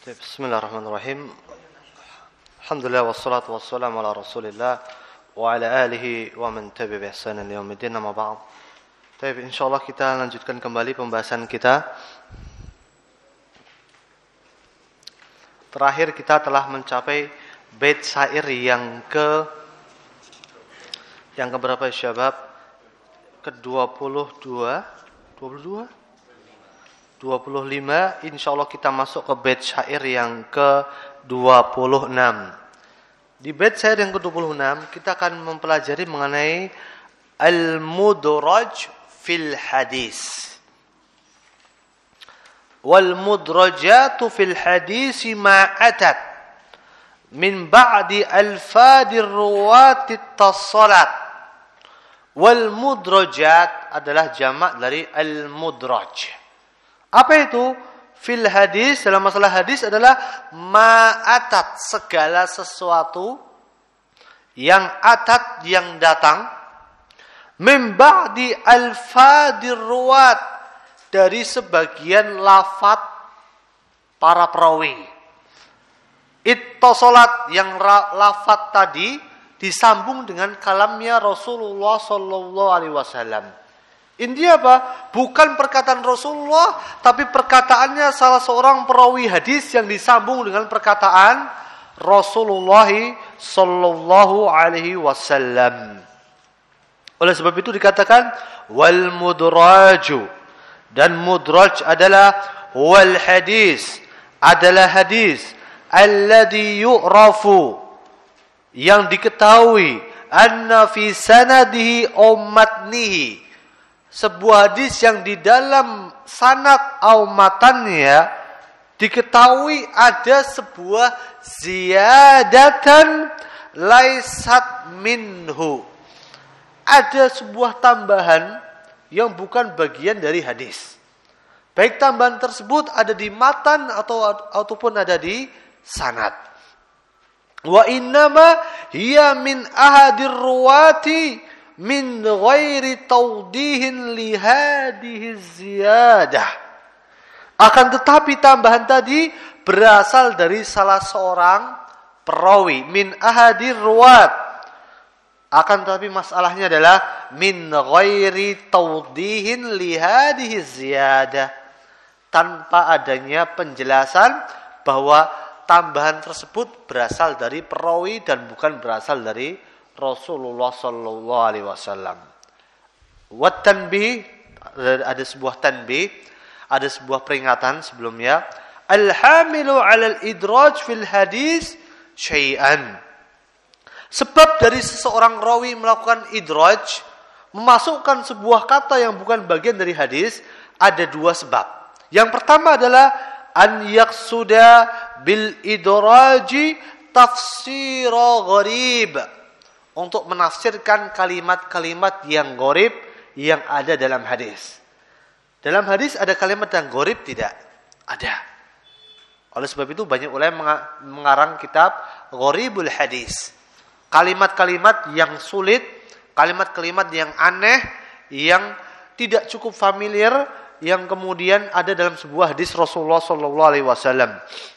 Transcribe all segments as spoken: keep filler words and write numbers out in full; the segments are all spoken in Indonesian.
Bismillahirrahmanirrahim. Alhamdulillah wassalatu wassalamu ala Rasulillah wa ala alihi wa man tabi'a bi ihsanin ila yaumiddin, amma ba'd. Baik, insyaallah kita lanjutkan kembali pembahasan kita. Terakhir kita telah mencapai bait syair yang ke yang ke berapa ya, Syabab? ke dua puluh dua, dua puluh dua dua puluh lima, insyaallah kita masuk ke bait syair yang ke dua puluh enam. Di bait syair yang ke dua puluh enam kita akan mempelajari mengenai al-mudraj fil hadis. Wal mudrajatu fil hadis ma atat min ba'di alfadir ruwati tassalat. Wal mudrajat adalah jamak dari al-mudraj. Apa itu? Fil hadis, dalam masalah hadis adalah ma'atat, segala sesuatu yang atat, yang datang, min ba'di alfadir ruwat, dari sebagian lafaz para perawi. Ittasalat, yang lafaz tadi disambung dengan kalamnya Rasulullah sallallahu alaihi wasallam. Intinya apa? Bukan perkataan Rasulullah, tapi perkataannya salah seorang perawi hadis yang disambung dengan perkataan Rasulullah sallallahu alaihi wasallam. Oleh sebab itu dikatakan wal mudraju, dan mudraj adalah wal hadis, adalah hadis alladhi yu'rafu, yang diketahui anna fi sanadihi ummatnihi, sebuah hadis yang di dalam sanad atau matannya diketahui ada sebuah ziyadatan laisat minhu, ada sebuah tambahan yang bukan bagian dari hadis. Baik tambahan tersebut ada di matan atau ataupun ada di sanad. Wa innama hiya min ahadir ruwati min ghairi tawdihin li hadhihi ziyadah. Akan tetapi tambahan tadi berasal dari salah seorang perawi, min ahadir ruwat. Akan tetapi masalahnya adalah min ghairi tawdihin li hadhihi ziyadah, tanpa adanya penjelasan bahwa tambahan tersebut berasal dari perawi dan bukan berasal dari Rasulullah sallallahu alaihi wasallam. Wat tanbih, ada sebuah tanbih, ada sebuah peringatan sebelumnya. Al-hamilu 'ala al-idraj fil hadis syai'an. Sebab dari seseorang rawi melakukan idraj, memasukkan sebuah kata yang bukan bagian dari hadis, ada dua sebab. Yang pertama adalah an yaqsuda bil idraji tafsira gharib, untuk menafsirkan kalimat-kalimat yang gharib yang ada dalam hadis. Dalam hadis ada kalimat yang gharib tidak? Ada. Oleh sebab itu banyak ulama mengarang kitab Gharibul Hadis. Kalimat-kalimat yang sulit, kalimat-kalimat yang aneh, yang tidak cukup familiar, yang kemudian ada dalam sebuah hadis Rasulullah sallallahu alaihi wasallam.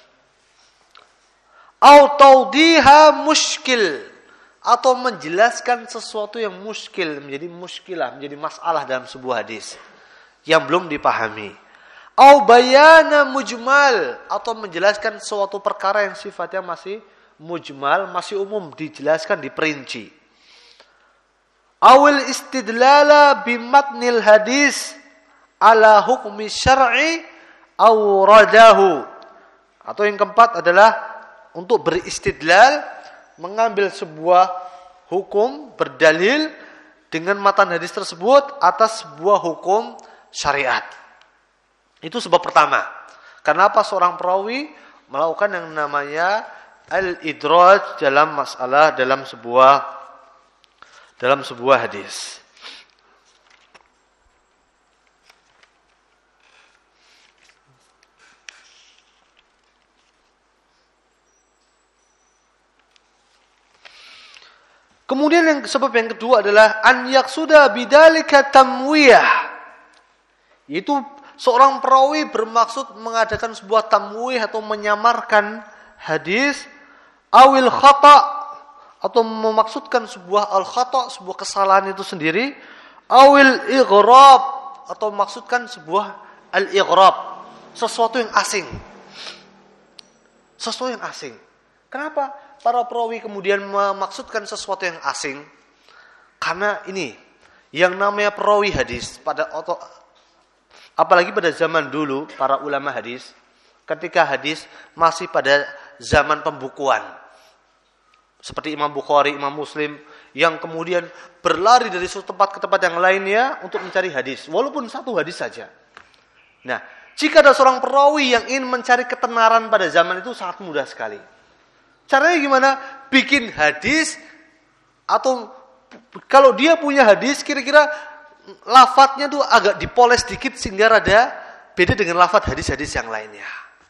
Au tawdiha muskil, atau menjelaskan sesuatu yang muskil, menjadi muskilah, menjadi masalah dalam sebuah hadis yang belum dipahami. Au bayana mujmal, atau menjelaskan suatu perkara yang sifatnya masih mujmal, masih umum, dijelaskan, diperinci. Awil istidlala bimatnil hadis ala hukmi syar'i awradahu, atau yang keempat adalah untuk beristidlal, mengambil sebuah hukum, berdalil dengan matan hadis tersebut atas sebuah hukum syariat. Itu sebab pertama. Kenapa seorang perawi melakukan yang namanya al-idraj dalam masalah, dalam sebuah dalam sebuah hadis. Kemudian yang sebab yang kedua adalah an yaqsuda bidzalika tamwiyah, yaitu seorang perawi bermaksud mengadakan sebuah tamwih atau menyamarkan hadis, awil khata, atau memaksudkan sebuah al khata, sebuah kesalahan itu sendiri, awil ighrab, atau maksudkan sebuah al ighrab, sesuatu yang asing. Sesuatu yang asing. Kenapa para perawi kemudian memaksudkan sesuatu yang asing? Karena ini yang namanya perawi hadis pada atau apalagi pada zaman dulu para ulama hadis, ketika hadis masih pada zaman pembukuan. Seperti Imam Bukhari, Imam Muslim yang kemudian berlari dari suatu tempat ke tempat yang lainnya untuk mencari hadis, walaupun satu hadis saja. Nah, jika ada seorang perawi yang ingin mencari ketenaran pada zaman itu sangat mudah sekali. Caranya gimana? Bikin hadis, atau kalau dia punya hadis kira-kira lafadznya tuh agak dipoles dikit sehingga rada beda dengan lafadz hadis-hadis yang lainnya.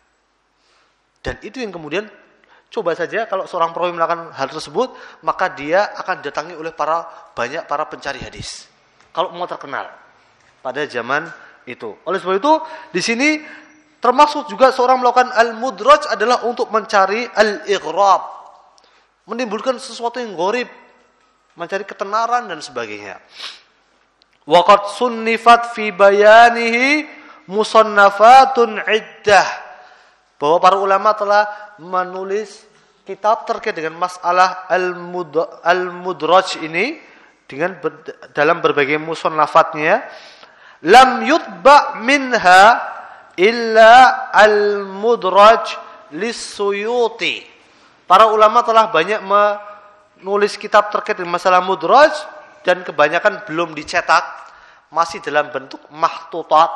Dan itu yang kemudian coba saja kalau seorang perawi melakukan hal tersebut, maka dia akan didatangi oleh para banyak para pencari hadis. Kalau mau terkenal pada zaman itu. Oleh sebab itu di sini termasuk juga seorang melakukan al-mudraj adalah untuk mencari al-ighrab, menimbulkan sesuatu yang gharib, mencari ketenaran dan sebagainya. Waqad sunnifat fi bayanihi musannafatun iddah. Bahwa para ulama telah menulis kitab terkait dengan masalah al-mudraj ini dengan ber, dalam berbagai musannafatnya. Lam yutba minha illa al-mudraj lis-Suyuti. Para ulama telah banyak menulis kitab terkait dengan masalah mudraj dan kebanyakan belum dicetak, masih dalam bentuk makhtutat.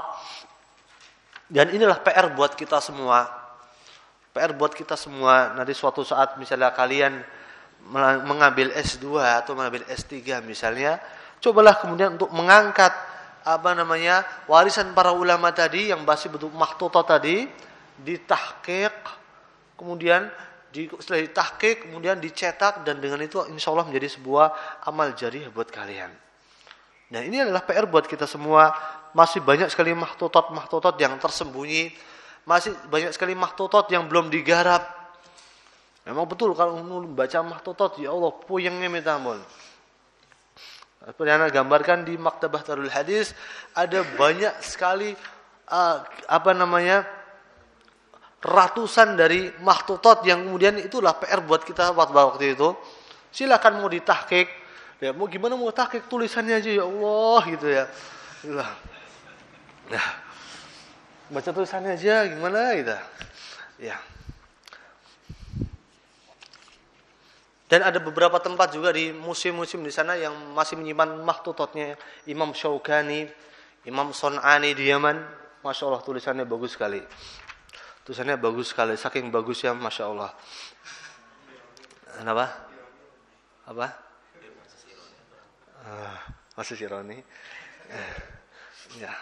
Dan inilah P R buat kita semua. P R buat kita semua. Nanti suatu saat misalnya kalian mengambil S dua atau mengambil S tiga misalnya, cobalah kemudian untuk mengangkat apa namanya warisan para ulama tadi yang masih bentuk makhtutat tadi, ditahqiq, kemudian di, setelah ditahqiq kemudian dicetak, dan dengan itu insya Allah menjadi sebuah amal jariah buat kalian. Nah, ini adalah P R buat kita semua. Masih banyak sekali makhtutat-makhtutat yang tersembunyi, masih banyak sekali makhtutat yang belum digarap. Memang betul kalau membaca makhtutat, ya Allah puyengnya minta ampun. Seperti yang Anda gambarkan di Maktabah Darul Hadis, ada banyak sekali uh, apa namanya ratusan dari makhtutat yang kemudian itulah P R buat kita waktu itu. Silakan mau ditahqiq, ya mau gimana mau tahqiq tulisannya aja ya Allah gitu ya. Itulah. Nah, baca tulisannya aja gimana gitu. Ya. Dan ada beberapa tempat juga di museum-museum di sana yang masih menyimpan makhtutatnya Imam Syaukani, Imam Son'ani di Yaman. Masya Allah tulisannya bagus sekali. Tulisannya bagus sekali, saking bagusnya Masya Allah. Kenapa? Apa? Uh, Masih Sironi. Uh, ya.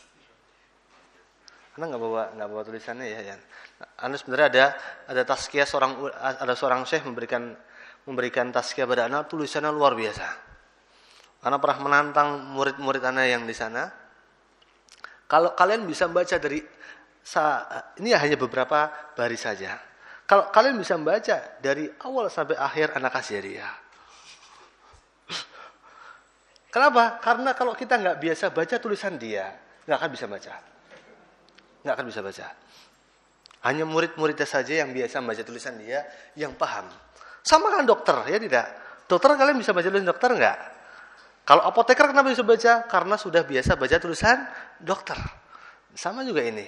Anda nggak bawa nggak bawa tulisannya ya, ya. Anda sebenarnya ada ada tazkiyah seorang ada seorang syekh memberikan memberikan tazkiyah pada anak, tulisannya luar biasa. Karena pernah menantang murid-murid anak yang di sana. Kalau kalian bisa baca dari ini hanya beberapa baris saja. Kalau kalian bisa baca dari awal sampai akhir, anak kasih hadiah. Kenapa? Karena kalau kita nggak biasa baca tulisan dia, nggak akan bisa baca. Nggak akan bisa baca. Hanya murid-muridnya saja yang biasa baca tulisan dia, yang paham. Sama kan dokter, ya tidak? Dokter kalian bisa baca tulisan dokter nggak? Kalau apoteker kenapa bisa baca? Karena sudah biasa baca tulisan dokter. Sama juga ini.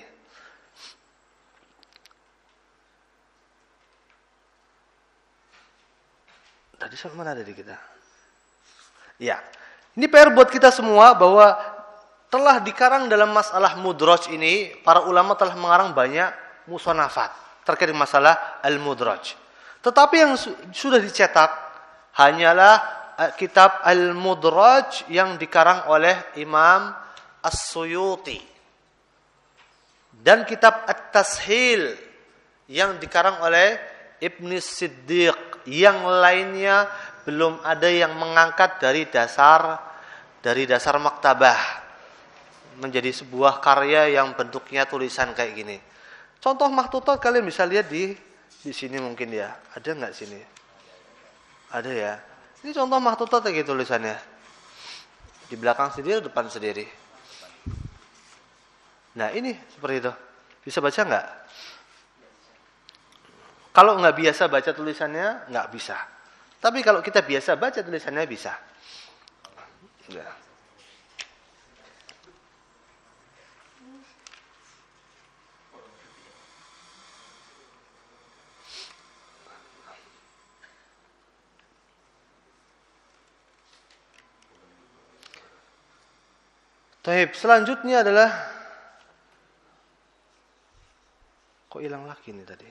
Tadi soal mana ada di kita? Ya, ini P R buat kita semua bahwa telah dikarang dalam masalah mudraj ini, para ulama telah mengarang banyak musannafat terkait masalah al-mudraj. Tetapi yang su- sudah dicetak hanyalah uh, kitab al-mudraj yang dikarang oleh Imam As-Suyuti dan kitab At-Tashil yang dikarang oleh Ibn Siddiq. Yang lainnya belum ada yang mengangkat dari dasar dari dasar maktabah. menjadi sebuah karya yang bentuknya tulisan kayak gini. Contoh makhtutat kalian bisa lihat di di sini mungkin ya. Ada nggak sini? Ada ya. Ini contoh makhtutat kayak gitu tulisannya. Di belakang sendiri, depan sendiri. Nah ini seperti itu. Bisa baca nggak? Kalau nggak biasa baca tulisannya, nggak bisa. Tapi kalau kita biasa baca tulisannya bisa. Ya. Taib, selanjutnya adalah kok hilang lagi nih tadi?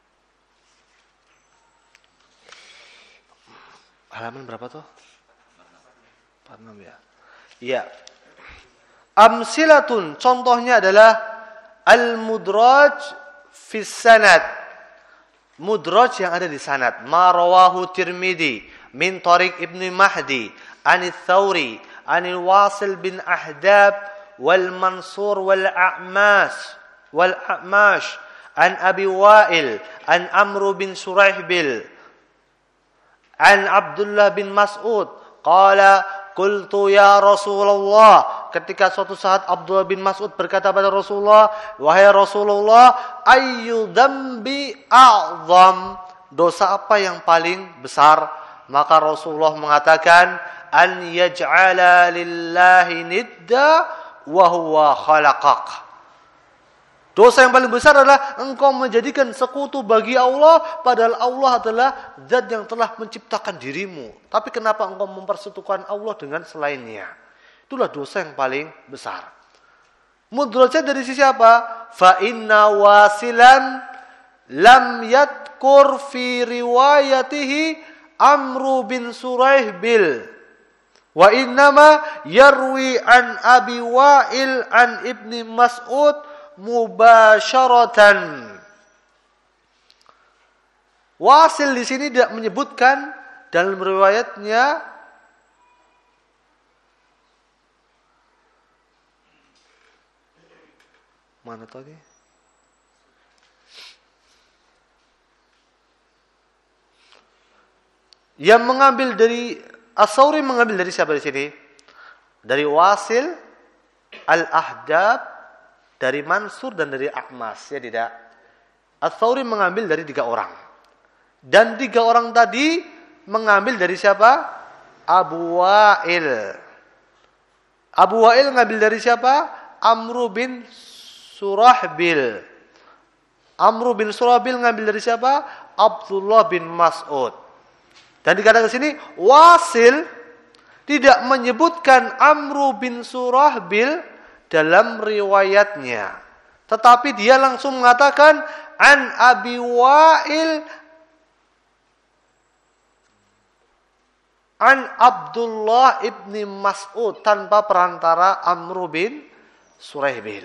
Halaman berapa tuh? empat puluh enam ya. Iya. Amsilatun, contohnya adalah al-mudraj fi sanad. Mudraj yang ada di sanad. Ma rawahu Tirmidzi min tariq Ibnu Mahdi an Ats-Tsauri an Wasil bin Ahdab wal Mansur wal A'mash wal A'mash an Abi Wa'il an Amr bin Shuraihbil an Abdullah bin Mas'ud qala qultu ya Rasulullah, ketika suatu saat Abdullah bin Mas'ud berkata pada Rasulullah, wahai Rasulullah, ayyu dzambi a'zam, dosa apa yang paling besar? Maka Rasulullah mengatakan, an yaj'ala lillahi nidda wa huwa khalaqak. Dosa yang paling besar adalah engkau menjadikan sekutu bagi Allah, padahal Allah adalah zat yang telah menciptakan dirimu. Tapi kenapa engkau mempersekutukan Allah dengan selainnya? Itulah dosa yang paling besar. Mudrajat dari sisi apa? Fa inna wasilan lam yadkur fi riwayatihi Amru bin Shuraihbil wa innama yarwi an Abi Wa'il an Ibni Mas'ud mubasharatan. Wasil di sini tidak menyebutkan dalam riwayatnya mana tadi? Yang mengambil dari Ats-Tsauri mengambil dari siapa di sini? Dari Wasil, Al-Ahdab, dari Mansur dan dari A'mas, ya tidak. Ats-Tsauri mengambil dari tiga orang. Dan tiga orang tadi mengambil dari siapa? Abu Wa'il. Abu Wa'il mengambil dari siapa? Amr bin Shuraihbil. Amr bin Shuraihbil mengambil dari siapa? Abdullah bin Mas'ud. Dan dikatakan di sini Wasil tidak menyebutkan Amr bin Shuraihbil dalam riwayatnya, tetapi dia langsung mengatakan an Abi Wa'il an Abdullah ibni Mas'ud tanpa perantara Amr bin Shuraihbil.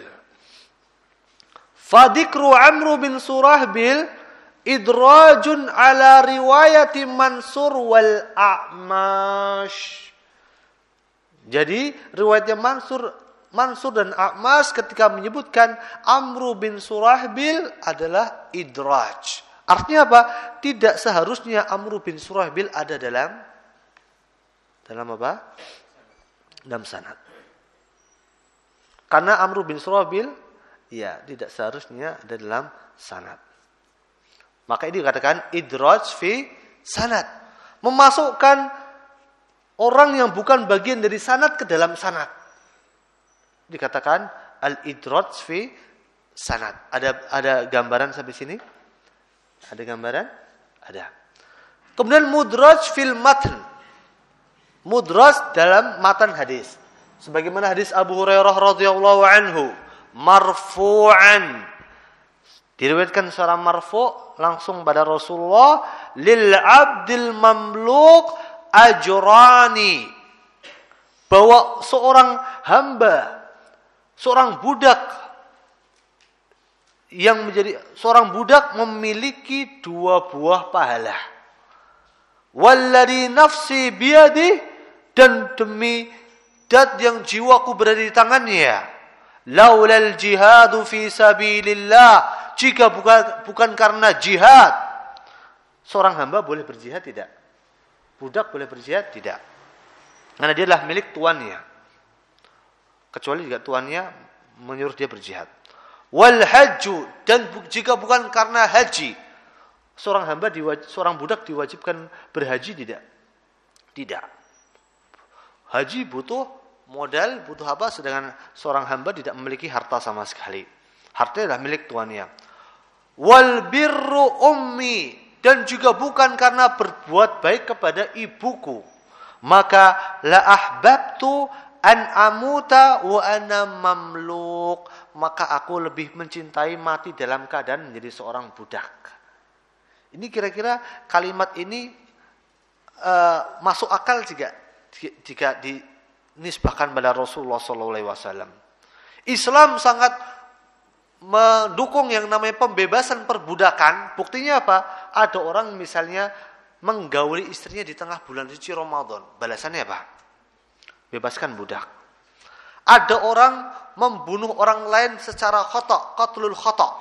Fadikru Amr bin Shuraihbil idrajun ala riwayati Mansur wal A'mash. Jadi riwayatnya Mansur Mansur dan A'mas ketika menyebutkan Amr bin Shuraihbil adalah idraj. Artinya apa? Tidak seharusnya Amr bin Shuraihbil ada dalam dalam apa? Dalam sanad. Karena Amr bin Shuraihbil ya tidak seharusnya ada dalam sanad. Maka ini dikatakan idraj fi sanad. Memasukkan orang yang bukan bagian dari sanad ke dalam sanad. Dikatakan al-idraj fi sanad. Ada ada gambaran sampai sini? Ada gambaran? Ada. Kemudian mudraj fil matn. Mudraj dalam matan hadis. Sebagaimana hadis Abu Hurairah radhiyallahu anhu, marfu'an. Diriwayatkan secara marfu' langsung pada Rasulullah, lil abdil mamluk ajrani. Bahwa seorang hamba, seorang budak yang menjadi seorang budak memiliki dua buah pahala. Walladzi nafsi biyadi, dan demi zat yang jiwaku berada di tangannya, laulal jihadu fi sabilillah, jika bukan bukan karena jihad. Seorang hamba boleh berjihad tidak? Budak boleh berjihad tidak? Karena dia adalah milik tuannya. Kecuali jika tuannya menyuruh dia berjihad. Wal hajju, dan jika bukan karena haji. Seorang hamba diwaj- seorang budak diwajibkan berhaji tidak? Tidak. Haji butuh modal, butuh apa? Sedangkan seorang hamba tidak memiliki harta sama sekali. Hartanya adalah milik tuannya. Wal birru ummi, dan juga bukan karena berbuat baik kepada ibuku. Maka la ahbabtu an amuta wa ana mamluk, maka aku lebih mencintai mati dalam keadaan menjadi seorang budak. Ini kira-kira kalimat ini uh, masuk akal jika jika dinisbahkan pada Rasulullah sallallahu alaihi wasallam. Islam sangat mendukung yang namanya pembebasan perbudakan. Buktinya apa? Ada orang misalnya menggauli istrinya di tengah bulan suci Ramadan. Balasannya apa? Bebaskan budak. Ada orang membunuh orang lain secara khata', qatlul khata'.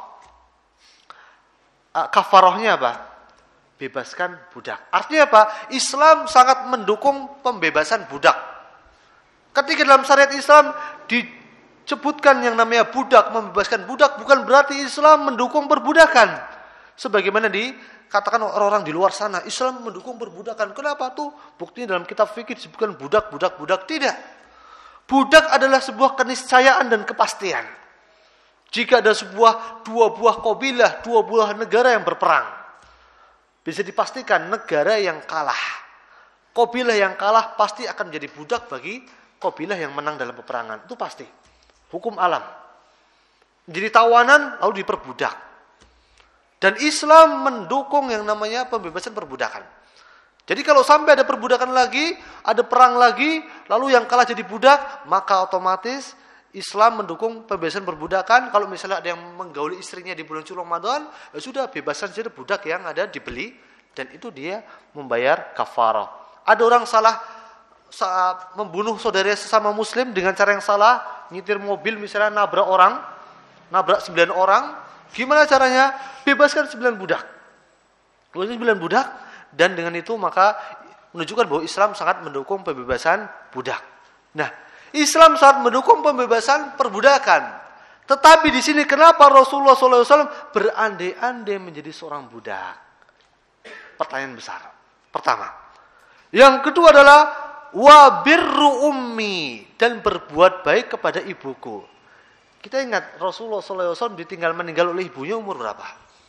Kafarahnya apa? Bebaskan budak. Artinya apa? Islam sangat mendukung pembebasan budak. Ketika dalam syariat Islam disebutkan yang namanya budak, membebaskan budak, bukan berarti Islam mendukung perbudakan. Sebagaimana dikatakan orang-orang di luar sana, Islam mendukung perbudakan. Kenapa tuh? Buktinya dalam kitab fikih disebutkan budak, budak, budak. Tidak. Budak adalah sebuah keniscayaan dan kepastian. Jika ada sebuah dua buah kabilah, dua buah negara yang berperang, bisa dipastikan negara yang kalah, kabilah yang kalah pasti akan menjadi budak bagi kabilah yang menang dalam peperangan. Itu pasti. Hukum alam. Jadi tawanan lalu diperbudak. Dan Islam mendukung yang namanya pembebasan perbudakan. Jadi kalau sampai ada perbudakan lagi, ada perang lagi, lalu yang kalah jadi budak, maka otomatis Islam mendukung pembebasan perbudakan. Kalau misalnya ada yang menggauli istrinya di bulan suci Ramadan, ya sudah bebaskan saja budak yang ada dibeli, dan itu dia membayar kafarah. Ada orang salah saat membunuh saudara sesama muslim dengan cara yang salah, nyetir mobil misalnya nabrak orang, nabrak sembilan orang, gimana caranya? Bebaskan sembilan budak. Bebaskan sembilan budak, dan dengan itu maka menunjukkan bahwa Islam sangat mendukung pembebasan budak. Nah, Islam sangat mendukung pembebasan perbudakan. Tetapi di sini kenapa Rasulullah shallallahu alaihi wasallam berandai-andai menjadi seorang budak? Pertanyaan besar. Pertama. Yang kedua adalah wa birru ummi, dan berbuat baik kepada ibuku. Kita ingat Rasulullah shallallahu alaihi wasallam ditinggal meninggal oleh ibunya umur berapa?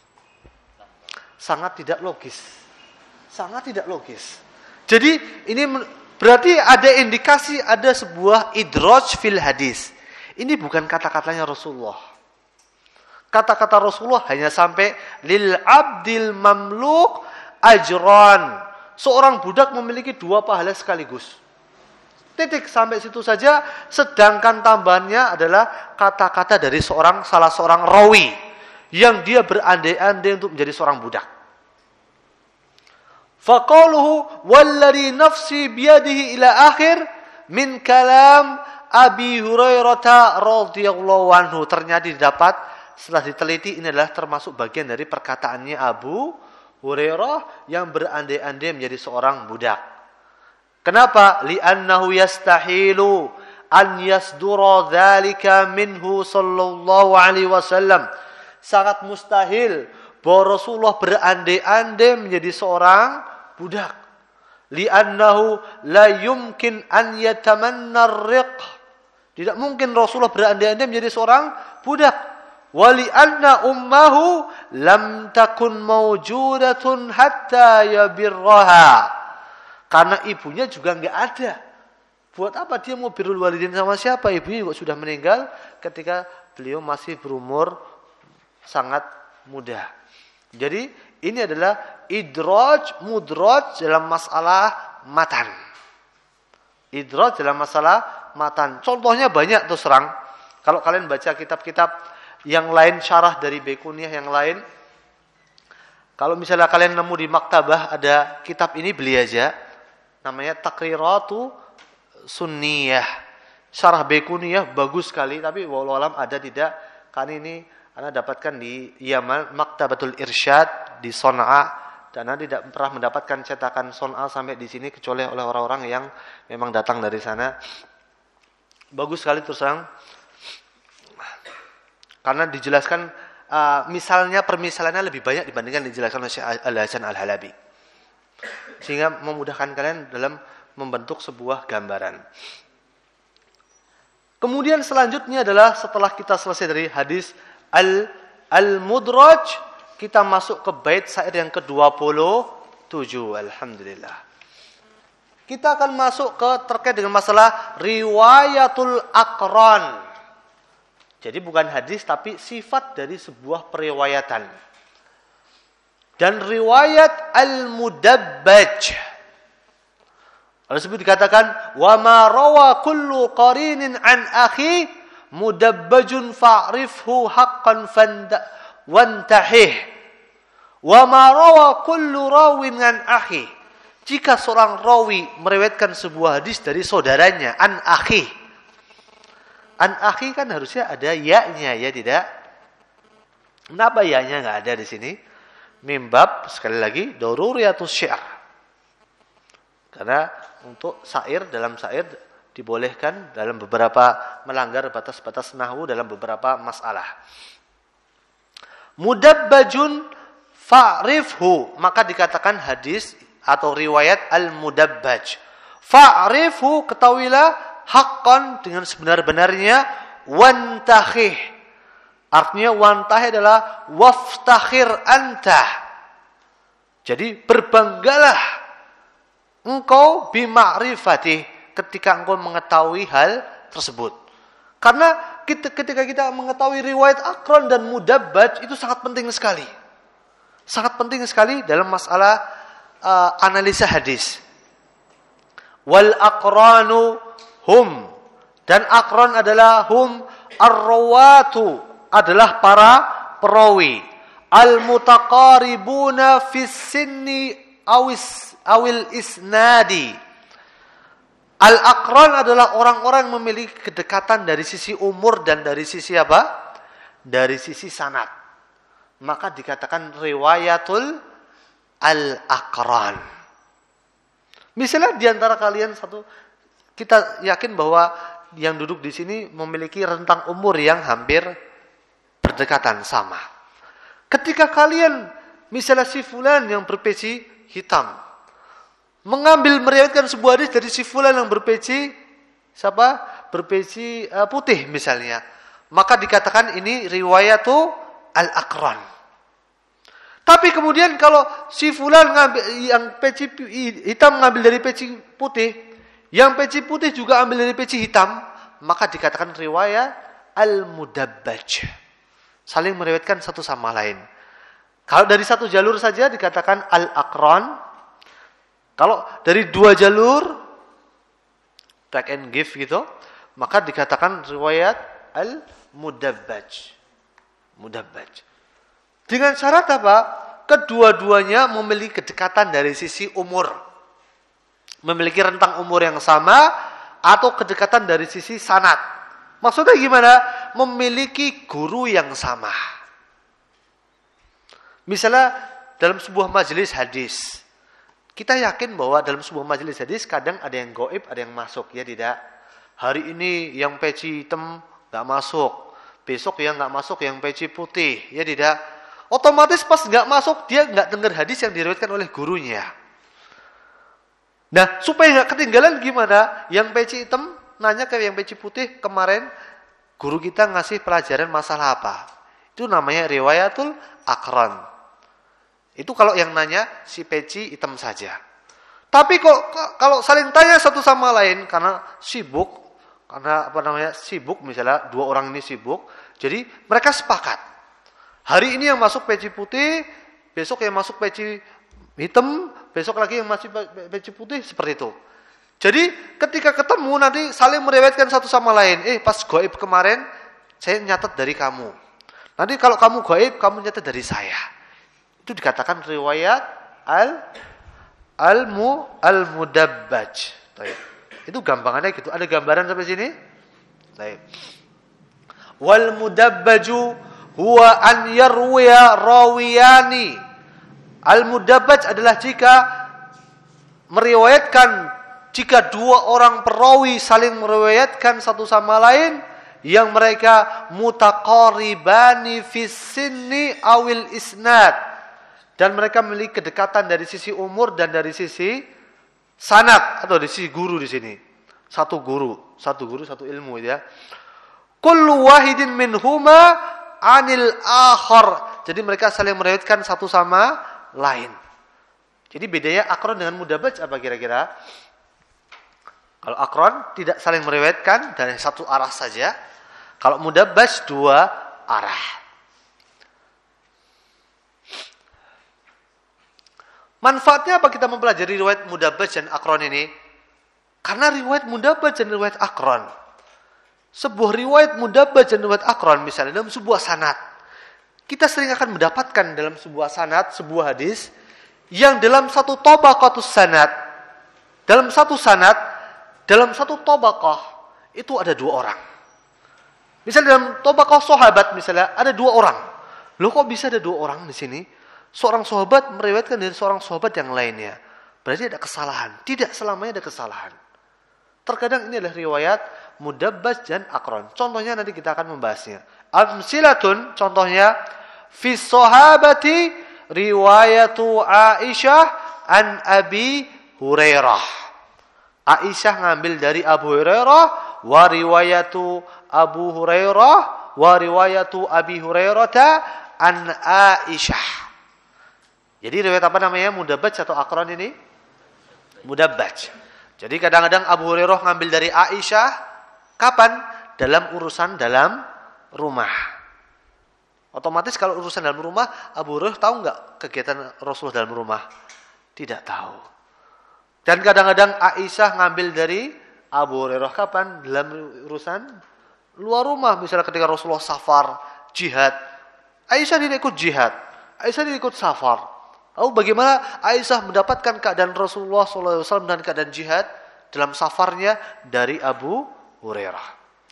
Sangat tidak logis. Sangat tidak logis. Jadi ini berarti ada indikasi, ada sebuah idraj fil hadis. Ini bukan kata-katanya Rasulullah. Kata-kata Rasulullah hanya sampai lil abdil mamluk ajran. Seorang budak memiliki dua pahala sekaligus. Titik, sampai situ saja. Sedangkan tambahannya adalah kata-kata dari seorang salah seorang rawi yang dia berandai-andai untuk menjadi seorang budak. Faqaluhu walladhi nafsi biyadihi ila akhir min kalam Abi Hurairah radhiyallahu anhu. Ternyata didapat setelah diteliti ini adalah termasuk bagian dari perkataannya Abu Hurairah yang berandai-andai menjadi seorang budak. Kenapa? Li'annahu yastahilu an yasdura dzalika minhu sallallahu alaihi wasallam. Sangat mustahil bahwa Rasulullah berandai-andai menjadi seorang budak. Li'annahu la yumkin an yatamanna ar-riq. Tidak mungkin Rasulullah berandai-andai menjadi seorang budak. Wa li'anna ummahu lam takun mawjudatun hatta yabirraha. Karena ibunya juga enggak ada. Buat apa dia mau birrul walidain sama siapa? Ibunya juga sudah meninggal ketika beliau masih berumur sangat muda. Jadi ini adalah idraj, mudraj dalam masalah matan. Idraj dalam masalah matan. Contohnya banyak terus terang. Kalau kalian baca kitab-kitab yang lain, syarah dari Baiquniyah yang lain. Kalau misalnya kalian nemu di maktabah ada kitab ini, beli aja. Namanya Taqriratu Sunniyah. Syarah Baiquniyah bagus sekali, tapi wallahu alam ada tidak? Kan ini Anda dapatkan di Yaman, Maktabatul Irsyad di Son'a, dan Anda tidak pernah mendapatkan cetakan Son'a sampai di sini kecuali oleh orang-orang yang memang datang dari sana. Bagus sekali terus terang. Karena dijelaskan uh, misalnya permisalannya lebih banyak dibandingkan dijelaskan oleh Syekh Al-Hasan Al-Halabi. Sehingga memudahkan kalian dalam membentuk sebuah gambaran. Kemudian selanjutnya adalah setelah kita selesai dari hadis Al Al-Mudraj, kita masuk ke bait syair yang ke-dua puluh tujuh. Alhamdulillah. Kita akan masuk ke terkait dengan masalah riwayatul aqran. Jadi bukan hadis tapi sifat dari sebuah periwayatan. Dan riwayat al-mudabbaj. Oleh sebab dikatakan wa ma rawa kullu qarinin an akhi mudabbajun fa'rifhu haqqan fanda wantahih. Wa ma rawa kullu rawin an akhi. Jika seorang rawi meriwayatkan sebuah hadis dari saudaranya an akhi. An akhi kan harusnya ada ya-nya, ya tidak? Kenapa ya-nya enggak ada di sini? Mimbab sekali lagi daruriyatus syair. Karena untuk syair dalam syair dibolehkan dalam beberapa melanggar batas-batas nahwu dalam beberapa masalah. Mudabbajun fa'rifhu, maka dikatakan hadis atau riwayat al-mudabbaj. Fa'rifhu, ketahuilah haqqan dengan sebenar-benarnya, wantahih. Artinya wantahih adalah waftakhir anta. Jadi berbanggalah engkau bima'rifati, ketika engkau mengetahui hal tersebut. Karena kita, ketika kita mengetahui riwayat aqran dan mudabbaj itu sangat penting sekali. Sangat penting sekali dalam masalah uh, analisa hadis. Wal aqranu hum, dan aqran adalah hum ar-rawatu, adalah para perawi. Al-mutaqaribuna fis sinni awis awil isnadi. Al-aqran adalah orang-orang yang memiliki kedekatan dari sisi umur dan dari sisi apa? Dari sisi sanad. Maka dikatakan riwayatul al-aqran. Misalnya di antara kalian satu, kita yakin bahwa yang duduk di sini memiliki rentang umur yang hampir berdekatan sama. Ketika kalian misalnya si fulan yang berpeci hitam mengambil meriwayatkan sebuah hadis dari si fulan yang berpeci siapa? Berpeci uh, putih misalnya, maka dikatakan ini riwayatu al-aqran. Tapi kemudian kalau si fulan ngambil yang peci hitam ngambil dari peci putih, yang peci putih juga ambil dari peci hitam, maka dikatakan riwayat al-mudabbaj. Saling meriwayatkan satu sama lain. Kalau dari satu jalur saja dikatakan al-aqran. Kalau dari dua jalur, take and give gitu, maka dikatakan riwayat al-mudabbaj. Mudabbaj. Dengan syarat apa? Kedua-duanya memiliki kedekatan dari sisi umur. Memiliki rentang umur yang sama atau kedekatan dari sisi sanad. Maksudnya gimana? Memiliki guru yang sama. Misalnya dalam sebuah majelis hadis, kita yakin bahwa dalam sebuah majelis hadis kadang ada yang gaib, ada yang masuk, ya tidak? Hari ini yang peci hitam nggak masuk, besok yang nggak masuk yang peci putih, ya tidak? Otomatis pas nggak masuk dia nggak dengar hadis yang diriwayatkan oleh gurunya. Nah, supaya nggak ketinggalan gimana? Yang peci hitam nanya ke yang peci putih, kemarin guru kita ngasih pelajaran masalah apa? Itu namanya riwayatul aqran. Itu kalau yang nanya si peci hitam saja. Tapi kok kalau saling tanya satu sama lain karena sibuk, karena apa namanya sibuk, misalnya dua orang ini sibuk, jadi mereka sepakat. Hari ini yang masuk peci putih, besok yang masuk peci hitam, besok lagi yang masih peci putih, seperti itu. Jadi ketika ketemu nanti saling meriwayatkan satu sama lain. Eh pas gaib kemarin saya nyatat dari kamu. Nanti kalau kamu gaib kamu nyatat dari saya. Itu dikatakan riwayat al al mu al mudabbaj. Itu gampangannya gitu. Ada gambaran sampai sini? Baik. Wal mudabbaju huwa an yarwiya rawiyani. Al mudabbaj adalah jika meriwayatkan, jika dua orang perawi saling meriwayatkan satu sama lain yang mereka mutaqaribani fis sinni awil isnad, dan mereka memiliki kedekatan dari sisi umur dan dari sisi sanad atau dari sisi guru di sini. Satu guru, satu guru, satu ilmu ya. Kullu wahidin minhuma anil akhar. Jadi mereka saling meriwayatkan satu sama lain. Jadi bedanya akron dengan mudabbaj apa kira-kira? Kalau akron tidak saling meriwayatkan dari satu arah saja. Kalau mudabbaj dua arah. Manfaatnya apa kita mempelajari riwayat mudabbaj dan akron ini? Karena riwayat mudabbaj dan riwayat akron, sebuah riwayat mudabbaj dan riwayat akron misalnya dalam sebuah sanad, kita sering akan mendapatkan dalam sebuah sanad, sebuah hadis yang dalam satu tabaqatus sanad, dalam satu sanad, dalam satu tabaqah itu ada dua orang. Misalnya dalam tabaqah sahabat misalnya ada dua orang. Loh kok bisa ada dua orang di sini? Seorang sahabat meriwayatkan dari seorang sahabat yang lainnya. Berarti ada kesalahan. Tidak selamanya ada kesalahan. Terkadang ini adalah riwayat mudabbaj dan akron. Contohnya nanti kita akan membahasnya. Amsilatun, contohnya fi sahabati riwayatu Aisyah an Abi Hurairah. Aisyah ngambil dari Abu Hurairah, wa riwayatu Abu Hurairah wa riwayatu Abi Hurairah an Aisyah. Jadi riwayat apa namanya? Mudabbaj atau akron ini? Mudabbaj. Jadi kadang-kadang Abu Hurairah ngambil dari Aisyah. Kapan? Dalam urusan dalam rumah. Otomatis kalau urusan dalam rumah, Abu Hurairah tahu nggak kegiatan Rasulullah dalam rumah? Tidak tahu. Dan kadang-kadang Aisyah ngambil dari Abu Hurairah kapan? Dalam urusan luar rumah. Misalnya ketika Rasulullah safar, jihad. Aisyah tidak ikut jihad. Aisyah tidak ikut safar. Lalu bagaimana Aisyah mendapatkan keadaan Rasulullah shallallahu alaihi wasallam dan keadaan jihad dalam safarnya dari Abu Hurairah.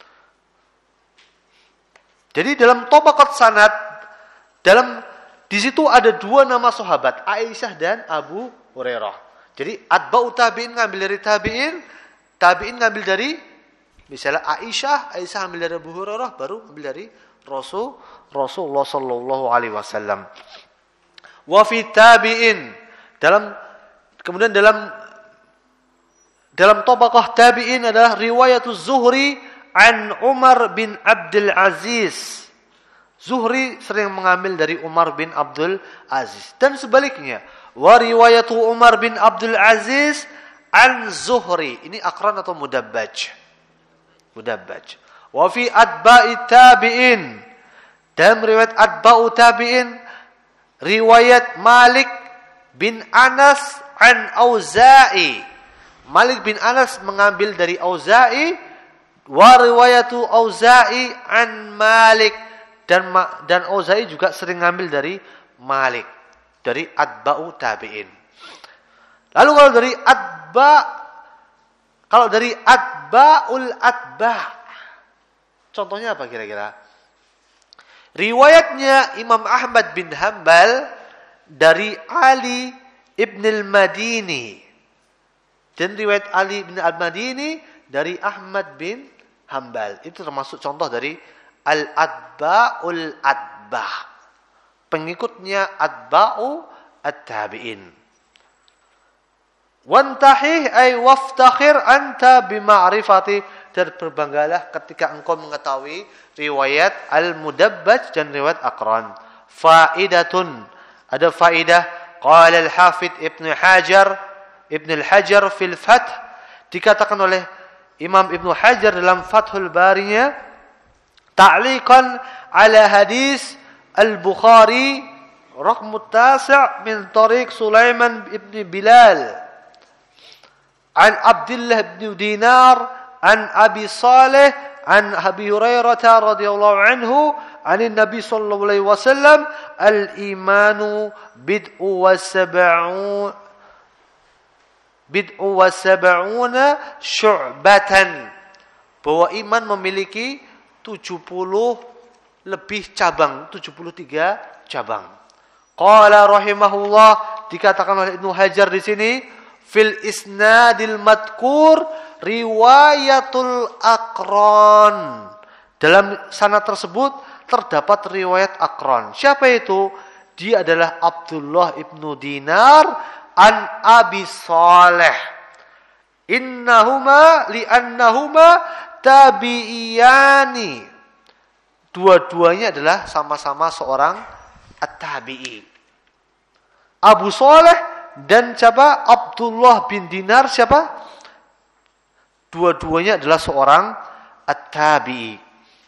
Jadi dalam tabaqat sanad, dalam di situ ada dua nama sahabat, Aisyah dan Abu Hurairah. Jadi atba'u tabi'in ngambil dari tabi'in, tabi'in ngambil dari misalnya Aisyah, Aisyah ngambil dari Abu Hurairah, baru ngambil dari Rasul Rasulullah sallallahu alaihi wasallam. Wa fi tabi'in, dalam kemudian dalam dalam tabaqah tabi'in adalah riwayat Zuhri an Umar bin Abdul Aziz. Zuhri sering mengambil dari Umar bin Abdul Aziz dan sebaliknya. Wa riwayatu Umar bin Abdul Aziz an Zuhri. Ini akran atau mudabbaj? Mudabbaj. Wa fi atba'i tabi'in, dalam riwayat atba'u tabi'in riwayat Malik bin Anas an Auza'i. Malik bin Anas mengambil dari Auza'i, wa riwayatu Auza'i an Malik, dan dan Auza'i juga sering ngambil dari Malik, dari atba'u tabi'in. Lalu kalau dari atba, kalau dari atba'ul atba, contohnya apa kira-kira? Riwayatnya Imam Ahmad bin Hanbal dari Ali ibn al-Madini, dan riwayat Ali ibn al-Madini dari Ahmad bin Hanbal. Itu termasuk contoh dari al-atba'ul atba', pengikutnya atba'u at-tabi'in. Wantahih ay waftakhir anta bima'rifati, dan berbanggalah ketika engkau mengetahui riwayat al-mudabbaj dan riwayat akran. Faidatun, ada faidah. Qala al-Hafidh Ibnu Hajar, Ibnu al-Hajar fil Fath, dikatakan oleh Imam Ibnu Hajar dalam Fathul Barinya, ta'liqan ala hadis al-Bukhari raqam tasi' min tariq Sulaiman ibn Bilal an Abdullah ibn Dinar an Abi Saleh an Abi Hurairah radhiyallahu anhu anin Nabi sallallahu alaihi wasallam, al-imanu bid'u wa sab'un bid'u wa sab'una syu'batan bahwa iman memiliki tujuh puluh lebih cabang, tujuh puluh tiga cabang. Qala rahimahullah, dikatakan oleh Ibnu Hajar di sini, fil isnadil madkur riwayatul aqran. Dalam sanad tersebut terdapat riwayat aqran. Siapa itu? Dia adalah Abdullah ibnu Dinar an Abi Saleh. Innahuma li'annahuma tabi'iyani. Dua-duanya adalah sama-sama seorang at-tabi'i. Abu Saleh dan siapa? Abdullah bin Dinar siapa? Dua-duanya adalah seorang at-tabi'i.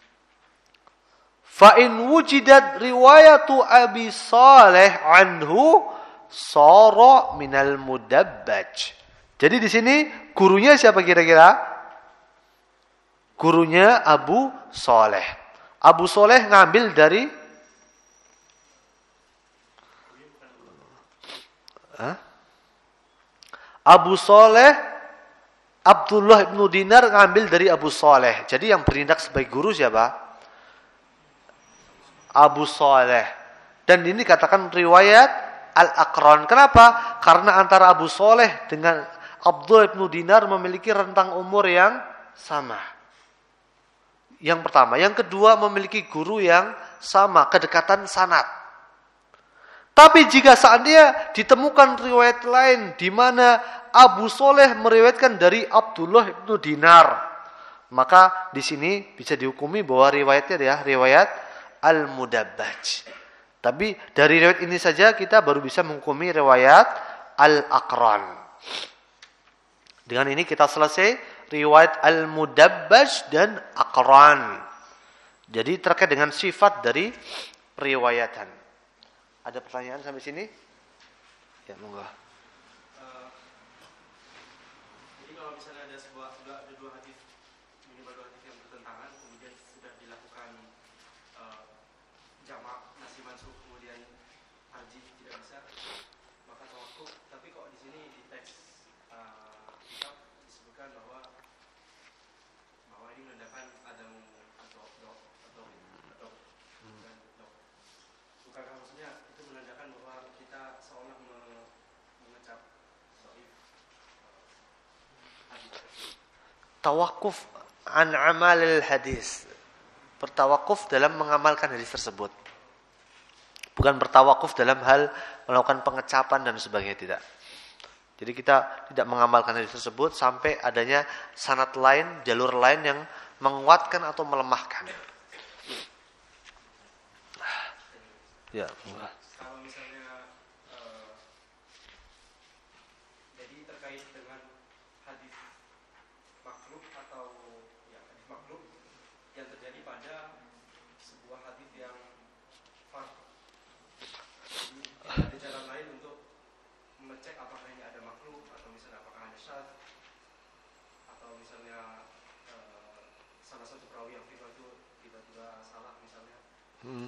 Fa in wujidat riwayatu Abi Saleh anhu sara minal mudabbaj. Jadi di sini gurunya siapa kira-kira? Gurunya Abu Saleh. Abu Saleh ngambil dari Hah? Abu Saleh Abdullah ibnu Dinar ngambil dari Abu Saleh. Jadi yang bertindak sebagai guru siapa? Abu Saleh. Dan ini katakan riwayat Al-Aqran. Kenapa? Karena antara Abu Saleh dengan Abdullah ibnu Dinar memiliki rentang umur yang sama. Yang pertama. Yang kedua memiliki guru yang sama. Kedekatan sanad. Tapi jika seandainya ditemukan riwayat lain di mana Abu Saleh meriwayatkan dari Abdullah ibnu Dinar, maka di sini bisa dihukumi bahwa riwayatnya adalah riwayat Al-Mudabbaj. Tapi dari riwayat ini saja kita baru bisa menghukumi riwayat Al-Aqran. Dengan ini kita selesai riwayat Al-Mudabbaj dan Aqran. Jadi terkait dengan sifat dari periwayatan. Ada pertanyaan sampai sini? Ya, monggo. Uh, jadi kalau misalnya ada sebuah ada dua hadis, minimal dua hadis yang bertentangan, kemudian sudah dilakukan uh, jamak nasi mansuh, kemudian tarjih tidak bisa, maka tawakuf. Tapi kok di sini di teks uh, kitab disebutkan bahwa bahwa ini menandakan ada atau dok atau atau bukan dok. Bukankah maksudnya itu menandakan bahwa kita seolah mengecap dhaif hadis? Tawakuf an amalil hadis. Bertawakuf dalam mengamalkan hadis tersebut. Bukan bertawakuf dalam hal melakukan pengecapan dan sebagainya, tidak. Jadi kita tidak mengamalkan hadis tersebut sampai adanya sanad lain, jalur lain yang menguatkan atau melemahkan. Ya, kalau misalnya uh, jadi terkait dengan hadis makhluk atau ya hadis makhluk yang terjadi pada sebuah hadis yang fard. Jadi ada jalan lain untuk mengecek apakah ini ada makhluk atau misalnya apakah ada syadz atau misalnya uh, salah satu perawi yang fikih itu tiba-tiba salah misalnya. Hmm.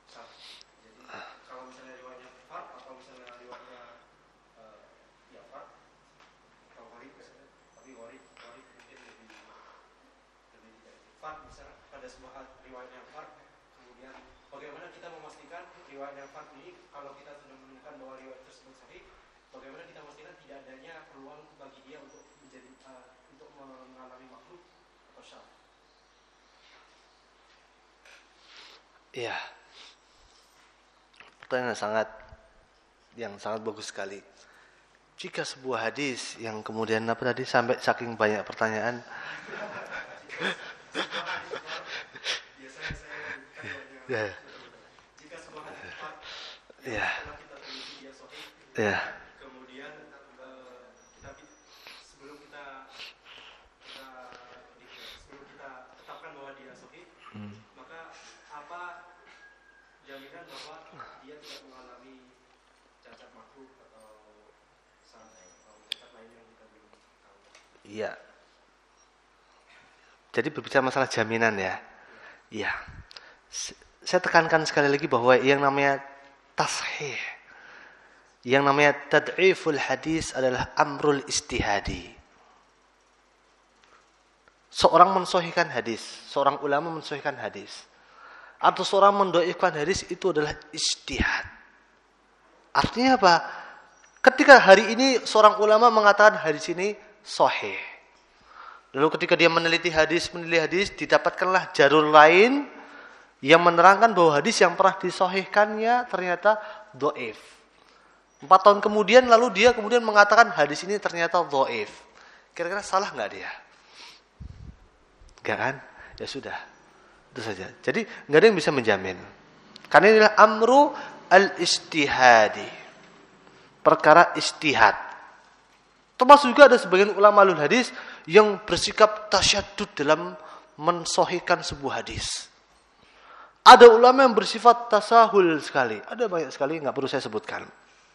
Kalau misalnya riwayatnya fard atau misalnya riwayatnya uh, ya fard atau gharib misalnya, tapi gharib gharib mungkin lebih lebih tidak fard misalnya pada sebuah riwayat yang fard, kemudian bagaimana kita memastikan riwayat yang fard ini kalau kita sudah menemukan bahwa riwayat tersebut sahih, bagaimana kita memastikan tidak adanya peluang bagi dia untuk menjadi uh, untuk mengalami makhluk atau syadz? Iya. Pertanyaan sangat yang sangat bagus sekali. Jika sebuah hadis yang kemudian apa tadi sampai saking banyak pertanyaan, ya, jika sebuah hadis fard ya, setelah kita teliti dia sahih, ya, kemudian uh, kita sebelum kita, kita sebelum kita tetapkan bahwa dia sahih, hmm. maka apa jaminan bahwa dia tidak mengalami cacat makhluk atau santai atau cacat lain yang kita belum tahu? Iya. Jadi berbicara masalah jaminan ya. Iya. Saya tekankan sekali lagi bahwa yang namanya tashih, yang namanya tad'iful hadis adalah amrul istihadi. seorang mensohihkan hadis, seorang ulama mensohihkan hadis, atau seorang mendoifkan hadis itu adalah ijtihad. Artinya apa? Ketika hari ini seorang ulama mengatakan hadis ini sahih, lalu ketika dia meneliti hadis, meneliti hadis, didapatkanlah jalur lain yang menerangkan bahwa hadis yang pernah disahihkannya ternyata dhaif. Empat tahun kemudian lalu dia kemudian mengatakan hadis ini ternyata dhaif. Kira-kira salah nggak dia? Enggak kan? Ya sudah. Itu saja. Jadi enggak ada yang bisa menjamin. Karena inilah amru al-ijtihadi. Perkara ijtihad. Termasuk juga ada sebagian ulama alul hadis yang bersikap tasyaddud dalam mensohikan sebuah hadis. Ada ulama yang bersifat tasahul sekali. Ada banyak sekali, enggak perlu saya sebutkan.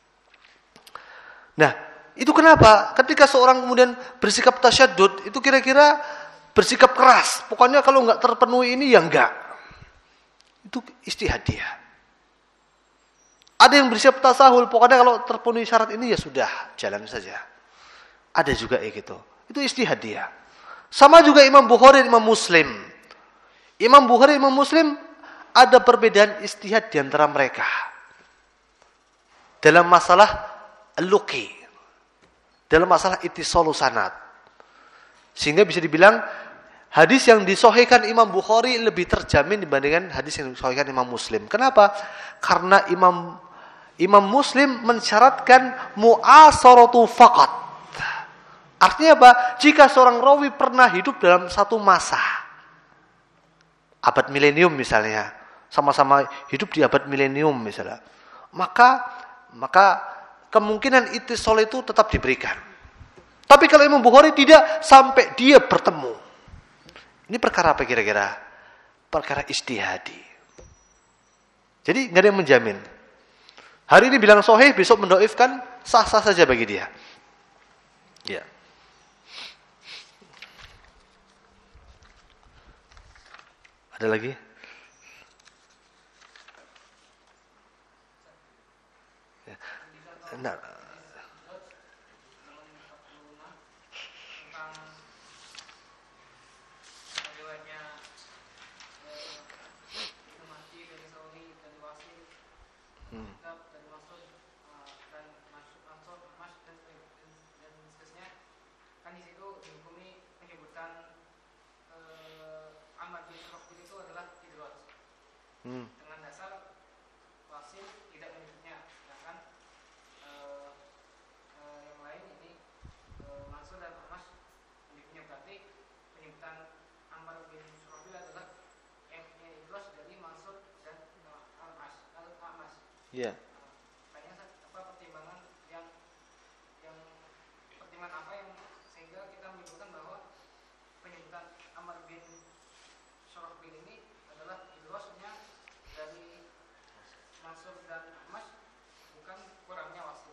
Nah, itu kenapa? Ketika seorang kemudian bersikap tasyaddud, itu kira-kira bersikap keras. Pokoknya kalau enggak terpenuhi ini, ya enggak. Itu ijtihad dia. Ada yang bersikap tasahul. Pokoknya kalau terpenuhi syarat ini, ya sudah. Jalan saja. Ada juga kayak gitu. Itu ijtihad dia. Sama juga Imam Bukhari dan Imam Muslim. Imam Bukhari dan Imam Muslim, ada perbedaan ijtihad di antara mereka. Dalam masalah luqi. Dalam masalah ittisalu sanad. Sehingga bisa dibilang, hadis yang disahihkan Imam Bukhari lebih terjamin dibandingkan hadis yang disahihkan Imam Muslim. Kenapa? Karena Imam Imam Muslim mensyaratkan mu'asaratu faqat. Artinya apa? Jika seorang rawi pernah hidup dalam satu masa, abad milenium misalnya, sama-sama hidup di abad milenium misalnya, maka maka kemungkinan ittisal itu tetap diberikan. Tapi kalau Imam Bukhari tidak sampai dia bertemu. Ini perkara apa kira-kira? Perkara ijtihadi. Jadi nggak ada yang menjamin. Hari ini bilang sahih, besok mendoifkan, sah-sah saja bagi dia. Ya. Ada lagi? Ya. Nah. Hmm. Dengan dasar wasil tidak menyebutnya, sedangkan uh, uh, yang lain ini uh, Mansur dan Ahmad menyebutnya. Berarti penyebutan Ammar bin Surahbil adalah yang idros dari Mansur dan Ahmad. Ahmad. Iya. Tanya apa pertimbangan yang yang pertimbangan apa yang sehingga kita menyebutkan bahwa penyebutan Ammar bin Surahbil ini adalah idrosnya dari Mansur dan Ahmad, bukan kurangnya wasil.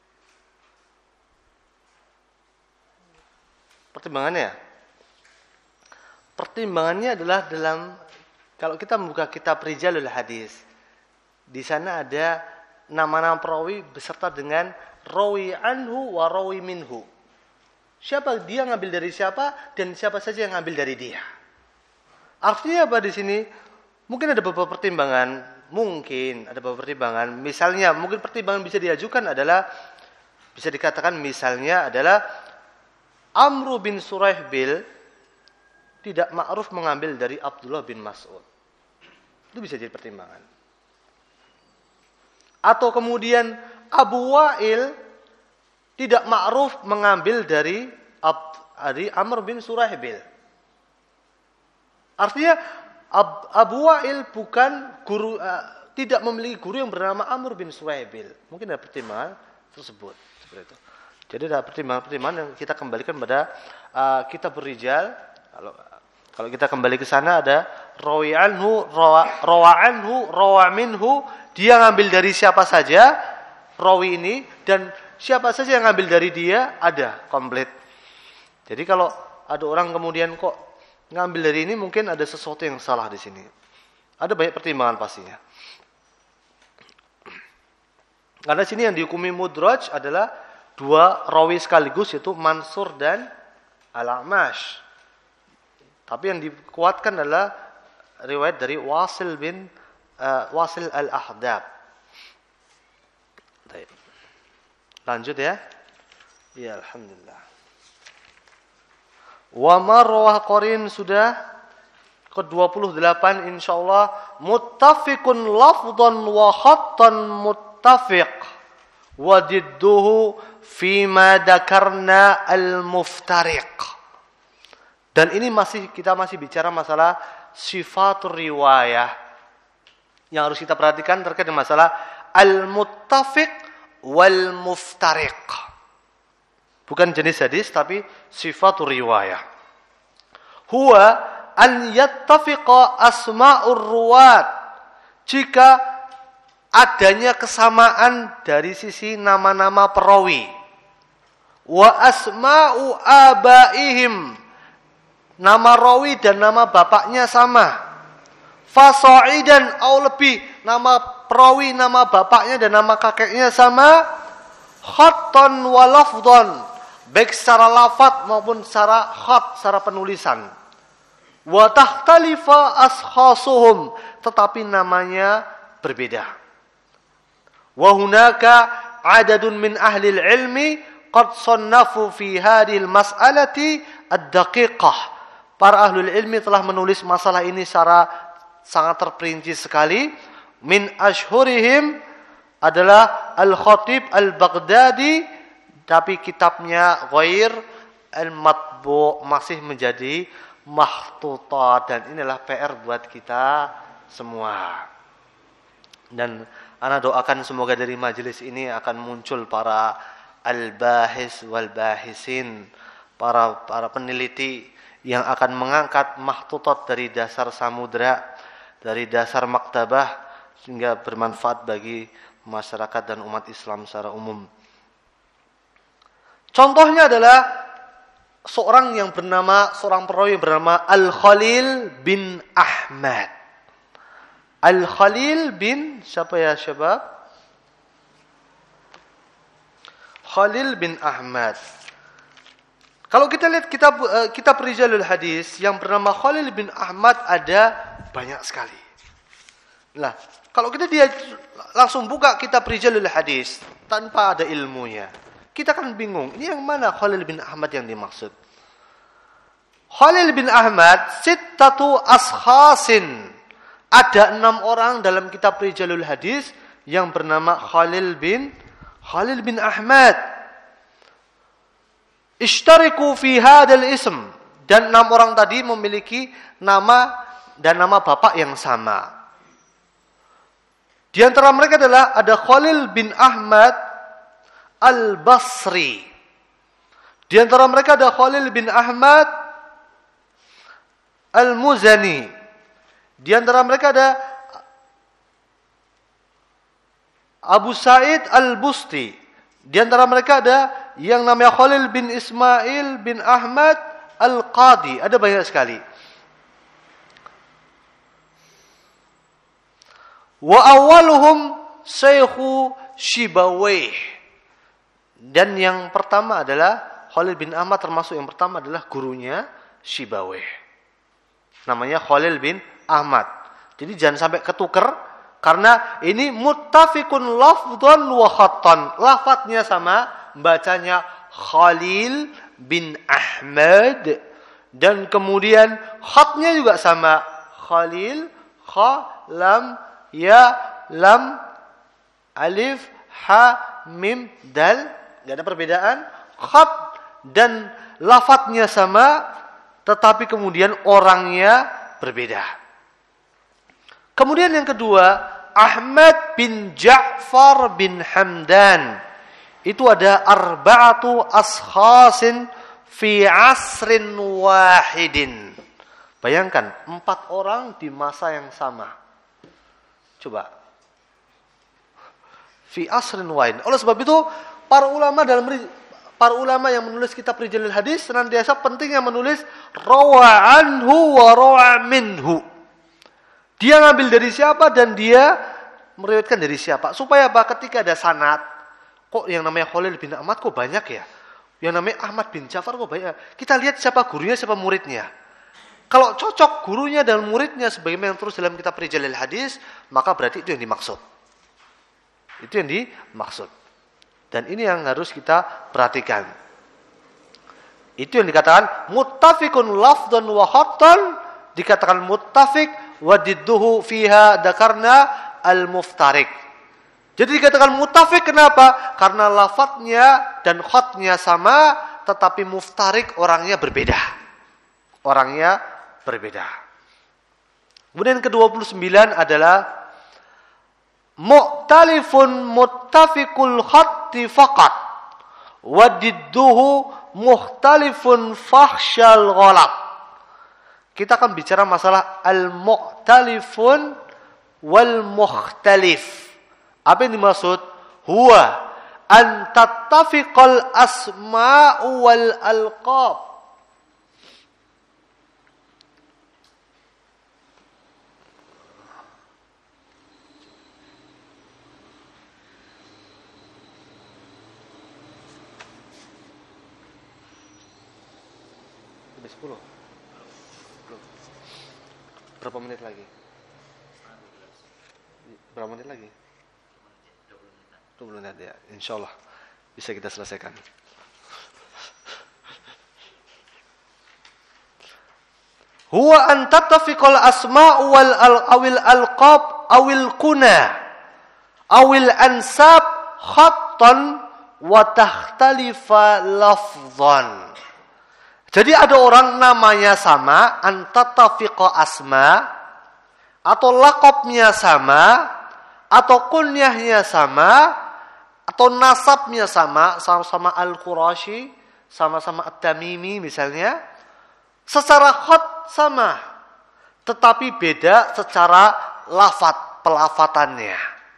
Pertimbangannya? Pertimbangannya adalah dalam, kalau kita membuka kitab Rijalul Hadis, di sana ada nama-nama perawi beserta dengan rawi anhu wa rawi minhu. Siapa dia ngambil dari siapa dan siapa saja yang ngambil dari dia. Artinya apa di sini? Mungkin ada beberapa pertimbangan, mungkin ada beberapa pertimbangan. Misalnya, mungkin pertimbangan bisa diajukan adalah, bisa dikatakan misalnya adalah Amru bin Surahbil tidak ma'ruf mengambil dari Abdullah bin Mas'ud. Itu bisa jadi pertimbangan. Atau kemudian Abu Wa'il tidak ma'ruf mengambil dari, dari Amr bin Surahbil. Artinya Abu Wa'il bukan guru, uh, tidak memiliki guru yang bernama Amr bin Surahbil. Mungkin ada pertimbangan tersebut seperti itu. Jadi ada pertimbangan-pertimbangan yang kita kembalikan pada uh, kitab Rijal. Kalau kalau kita kembali ke sana ada rawi anhu, rawa anhu, rawa minhu. Dia ngambil dari siapa saja rawi ini, dan siapa saja yang ngambil dari dia ada komplit. Jadi kalau ada orang kemudian kok ngambil dari ini, mungkin ada sesuatu yang salah di sini. Ada banyak pertimbangan pastinya. Karena sini yang dihukumi mudraj adalah dua rawi sekaligus, yaitu Mansur dan Al-A'mash. Tapi yang dikuatkan adalah riwayat dari Wasil bin uh, Wasil al-Ahdab. Lanjut ya. Ya, alhamdulillah. Wa marwah qarin sudah ke dua puluh delapan insyaallah. Muttafiqun lafdhan wa khattan muttafiq wa didduhu fima dakarna al-muftariq. Dan ini masih kita masih bicara masalah sifatur riwayah. Yang harus kita perhatikan terkait dengan masalah al-muttafiq wal muftariq. Bukan jenis hadis tapi sifatur riwayah. Huwa an yattafiqa asma'ur ruwat. Jika adanya kesamaan dari sisi nama-nama perawi. Wa asma'u abaihim. Nama rawi dan nama bapaknya sama. Fasa'idan au lebih. Nama perawi, nama bapaknya dan nama kakeknya sama. Khattan wa lafdhan. Baik secara lafaz maupun secara khat, secara penulisan. Wa takhtalifa ashkhasuhum. Tetapi namanya berbeda. Wa hunaka adadun min ahli ilmi qad sannafu fi hadhil mas'alati ad-daqiqah. Para ahlul ilmi telah menulis masalah ini secara sangat terperinci sekali. Min ashhurihim adalah Al-Khatib Al-Baghdadi, tapi kitabnya ghair al-matbu' masih menjadi makhtuta, dan inilah P R buat kita semua. Dan ana doakan semoga dari majelis ini akan muncul para al-bahis wal-bahisin, para para peneliti yang akan mengangkat makhtutat dari dasar samudra, dari dasar maktabah, sehingga bermanfaat bagi masyarakat dan umat Islam secara umum. Contohnya adalah seorang yang bernama, seorang perawi yang bernama Al-Khalil bin Ahmad. Al-Khalil bin, siapa ya syabab? Khalil bin Ahmad. Kalau kita lihat kitab uh, kitab Rijalul Hadis yang bernama Khalil bin Ahmad ada banyak sekali. Nah, kalau kita dia langsung buka kitab Rijalul Hadis tanpa ada ilmunya, kita kan bingung. Ini yang mana Khalil bin Ahmad yang dimaksud? Khalil bin Ahmad sittatu ashkhasin. Ada enam orang dalam kitab Rijalul Hadis yang bernama Khalil bin Khalil bin Ahmad. Ishtariku fi hadzal ism, dan enam orang tadi memiliki nama dan nama bapak yang sama. Di antara mereka adalah ada Khalil bin Ahmad Al-Basri. Di antara mereka ada Khalil bin Ahmad Al-Muzani. Di antara mereka ada Abu Sa'id Al-Busti. Di antara mereka ada yang namanya Khalil bin Ismail bin Ahmad Al-Qadi. Ada banyak sekali. Wa awwaluhum Syekhu Shibawayh. Dan yang pertama adalah Khalil bin Ahmad, termasuk yang pertama adalah gurunya Shibawayh. Namanya Khalil bin Ahmad. Jadi jangan sampai ketuker. Karena ini muttafiqun lafdhan wa khattan. Lafadznya sama, bacanya Khalil bin Ahmad. Dan kemudian khatnya juga sama. Khalil, kha, lam, ya, lam, alif, ha, mim, dal. Tidak ada perbedaan. Khat dan lafadznya sama, tetapi kemudian orangnya berbeda. Kemudian yang kedua, Ahmad bin Ja'far bin Hamdan. Itu ada arba'atu ashkhasin fi asrin wahidin. Bayangkan, empat orang di masa yang sama. Coba. Fi asrin wahidin. Oleh sebab itu, para ulama dalam para ulama yang menulis kitab Rijalul Hadis senantiasa pentingnya menulis rawa anhu wa rawa minhu. Dia ngambil dari siapa dan dia meriwayatkan dari siapa. Supaya apa? Ketika ada sanad, kok yang namanya Khalil bin Ahmad kok banyak ya? Yang namanya Ahmad bin Ja'far kok banyak? Kita lihat siapa gurunya, siapa muridnya. Kalau cocok gurunya dan muridnya sebagaimana yang terus dalam kitab Rijalil Hadis, maka berarti itu yang dimaksud. Itu yang dimaksud. Dan ini yang harus kita perhatikan. Itu yang dikatakan muttafiqun lafdhan wa khattan, dikatakan muttafiq wa didduhu fiha dzakarna al-muftariq. Jadi dikatakan muttafiq kenapa? Karena lafadznya dan khatnya sama, tetapi muftariq orangnya berbeda. Orangnya berbeda. Kemudian ke dua puluh sembilan adalah mu'talifun muttafiqul khatti faqat wa didduhu mukhtalifun fahsyal ghalab. Kita akan bicara masalah al-mu'talifun wal mukhtalif. Apa yang dimaksud? Huwa an tattafiqal asma'u wal alqab. sepuluh. Berapa menit lagi? Berapa menit lagi? dua puluh menit ya. Insyaallah bisa kita selesaikan. Huwa an tattafiqal asma'u wal awil alqab awil kuna awil ansab khattan wa takhtalifa lafdhan. Jadi ada orang namanya sama, antatafiqa asma, atau lakopnya sama, atau kunyahnya sama, atau nasabnya sama, sama-sama Al-Qurashi, sama-sama At-Tamimi misalnya, secara khat sama, tetapi beda secara lafat, pelafatannya.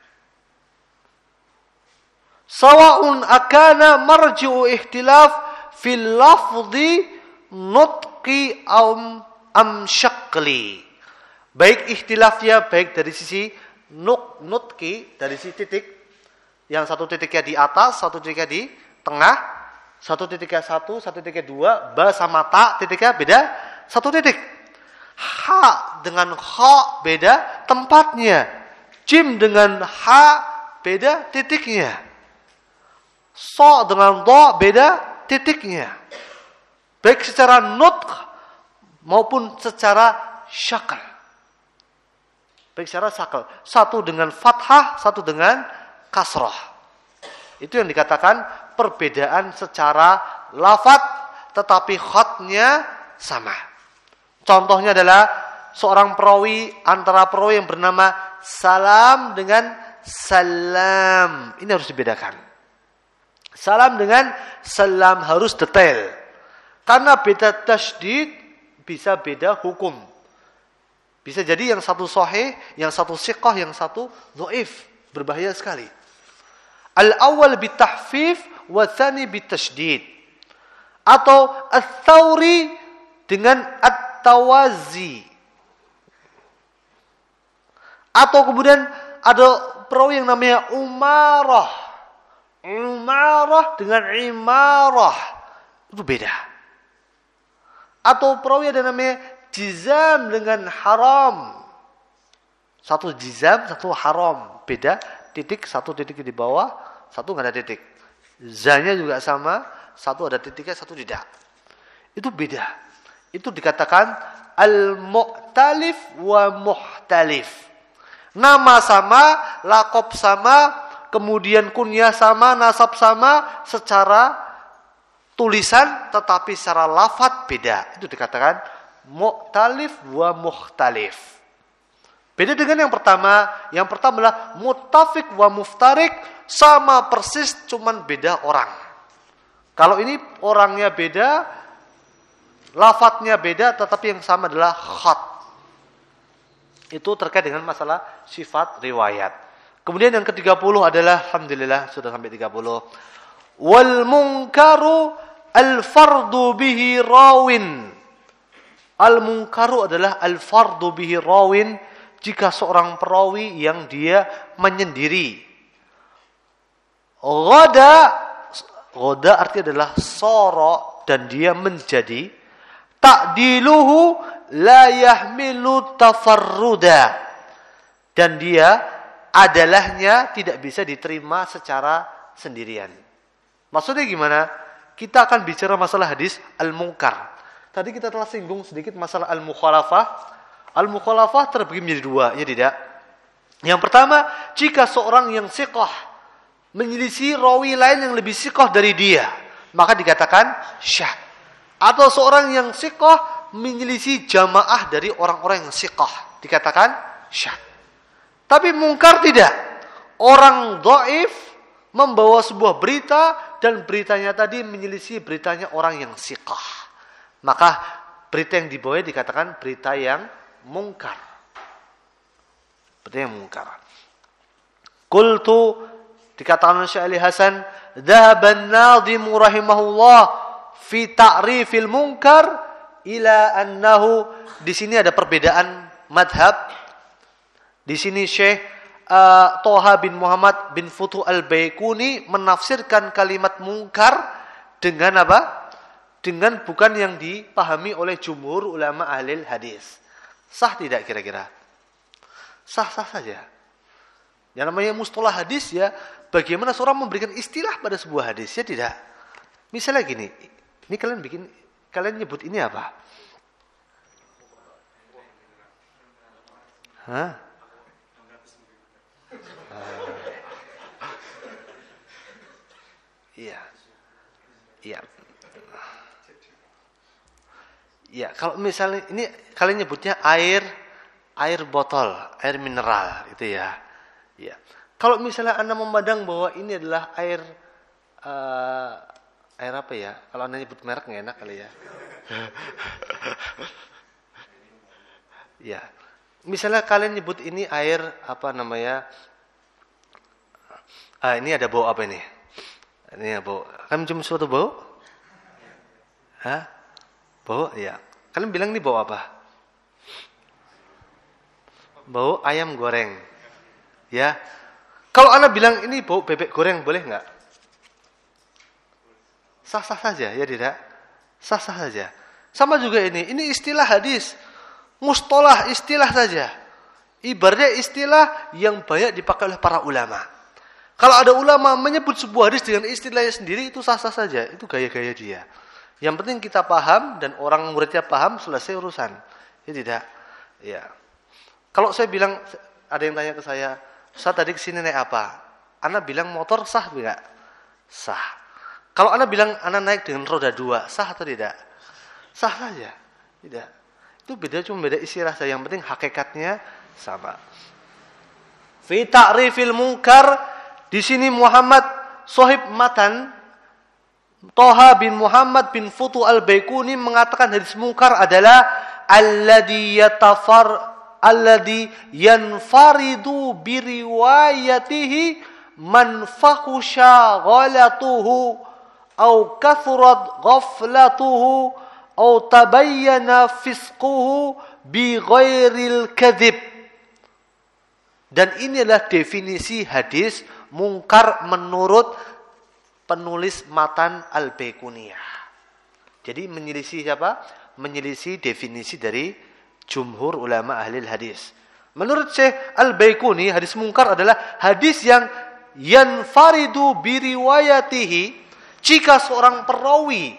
Sawa'un akana marji'u ihtilaf fil lafzi nutqi am am syakli. Baik ikhtilafnya baik dari sisi nuk nutqi, dari sisi titik, yang satu titiknya di atas, satu titiknya di tengah, satu titiknya satu, satu titiknya dua, ba sama ta titiknya beda satu titik. Ha dengan kha beda tempatnya, jim dengan ha beda titiknya, so dengan do beda titiknya. Baik secara nutq maupun secara syakal. Baik secara syakal. Satu dengan fathah, satu dengan kasrah. Itu yang dikatakan perbedaan secara lafaz tetapi khatnya sama. Contohnya adalah seorang perawi, antara perawi yang bernama Salam dengan Salam. Ini harus dibedakan. Salam dengan Salam harus detail. Karena beda tasydid bisa beda hukum. Bisa jadi yang satu sahih, yang satu siqah, yang satu dhaif. Berbahaya sekali. Al-awwal bitahfif wa tsani bitasydid. Atau ats-tsauri dengan at-tawazi. Atau kemudian ada perawi yang namanya Umarah. Umarah dengan Imarah. Itu beda. Atau perawi ada namanya jizam dengan haram. Satu jizam, satu haram. Beda titik, satu titik di bawah, satu nggak ada titik. Zanya juga sama, satu ada titiknya, satu tidak. Itu beda. Itu dikatakan al-mu'talif wa muhtalif. Nama sama, laqab sama, kemudian kunyah sama, nasab sama, secara tulisan tetapi secara lafaz beda. Itu dikatakan mu'talif wa mukhtalif. Beda dengan yang pertama. Yang pertama adalah muttafiq wa muftariq, sama persis cuman beda orang. Kalau ini orangnya beda, lafadznya beda, tetapi yang sama adalah khat. Itu terkait dengan masalah sifat riwayat. Kemudian yang ke tiga puluh adalah, alhamdulillah sudah sampai tiga puluh. Wal munkaru al-fardu bihi rawin. Al-munkaru adalah al-fardu bihi rawin, jika seorang perawi yang dia menyendiri. Ghada, ghada artinya adalah soro, dan dia menjadi. Ta'diluhu la yahmilu tafarruda, dan dia adalahnya tidak bisa diterima secara sendirian. Maksudnya gimana? Kita akan bicara masalah hadis al-munkar. Tadi kita telah singgung sedikit masalah al-mukhalafah. Al-mukhalafah terbagi menjadi dua, ya tidak? Yang pertama, jika seorang yang siqah menyelisih rawi lain yang lebih siqah dari dia, maka dikatakan syadz. Atau seorang yang siqah menyelisih jamaah dari orang-orang yang siqah, dikatakan syadz. Tapi mungkar tidak. Orang dhaif membawa sebuah berita dan beritanya tadi menyelisih beritanya orang yang siqah, maka berita yang dibawa dikatakan berita yang mungkar. Berita yang mungkar. Qultu, dikatakan oleh Syekh Ali Hasan, dhahaban nadhim rahimahullah fi ta'rifil munkar ila annahu, di sini ada perbedaan madhab. Di sini Syekh uh, Toha bin Muhammad bin Futuh al-Baikuni menafsirkan kalimat mungkar dengan apa? Dengan bukan yang dipahami oleh jumhur ulama ahli hadis. Sah tidak kira-kira? Sah-sah saja. Yang namanya mustalah hadis ya, bagaimana seorang memberikan istilah pada sebuah hadis, ya tidak? Misalnya gini, ini kalian bikin, kalian nyebut ini apa? Hah? Iya. Iya. Ya, kalau misalnya ini kalian nyebutnya air air botol, air mineral itu ya. Ya. Kalau misalnya Anda memandang bahwa ini adalah air uh, air apa ya? Kalau Anda nyebut merek nggak enak kali ya. Ya. Misalnya kalian nyebut ini air apa namanya? Ah, ini ada bau apa ini? Ini ada bau. Kan mencium suatu bau? Hah? Bau? Ya. Kalian bilang ini bau apa? Bau ayam goreng. Ya. Kalau Anda bilang ini bau bebek goreng, boleh nggak? Sah-sah saja, ya tidak? Sah-sah saja. Sama juga ini. Ini istilah hadis. Mustalah, istilah saja. Ibaratnya istilah yang banyak dipakai oleh para ulama. Kalau ada ulama menyebut sebuah hadis dengan istilahnya sendiri, itu sah-sah saja. Itu gaya-gaya dia. Yang penting kita paham dan orang muridnya paham, selesai urusan. Ya tidak? Ya. Kalau saya bilang, ada yang tanya ke saya, Ustaz tadi kesini naik apa? Ana bilang motor sah tidak? Sah. Kalau Ana bilang Ana naik dengan roda dua, sah atau tidak? Sah saja. Tidak. Itu beda, cuma beda istilah saja. Yang penting hakikatnya sama. Fi ta'rifil munkar, di sini Muhammad Sohib Matan Toha bin Muhammad bin Futuh al-Baikuni mengatakan hadis mungkar adalah alladhi yatafar alladhi yanfaridu biriwayatihi man fakhusha ghalatuhu au kathurat ghaflatuhu au tabayyana fisquhu bi ghairil kadhib. Dan ini adalah definisi hadis mungkar menurut penulis Matan al-Baikuniyah. Jadi menyelisih siapa? Menyelisih definisi dari jumhur ulama ahli hadis. Menurut Syekh al-Baikuni, hadis mungkar adalah hadis yang yanfaridu biriwayatihi, jika seorang perawi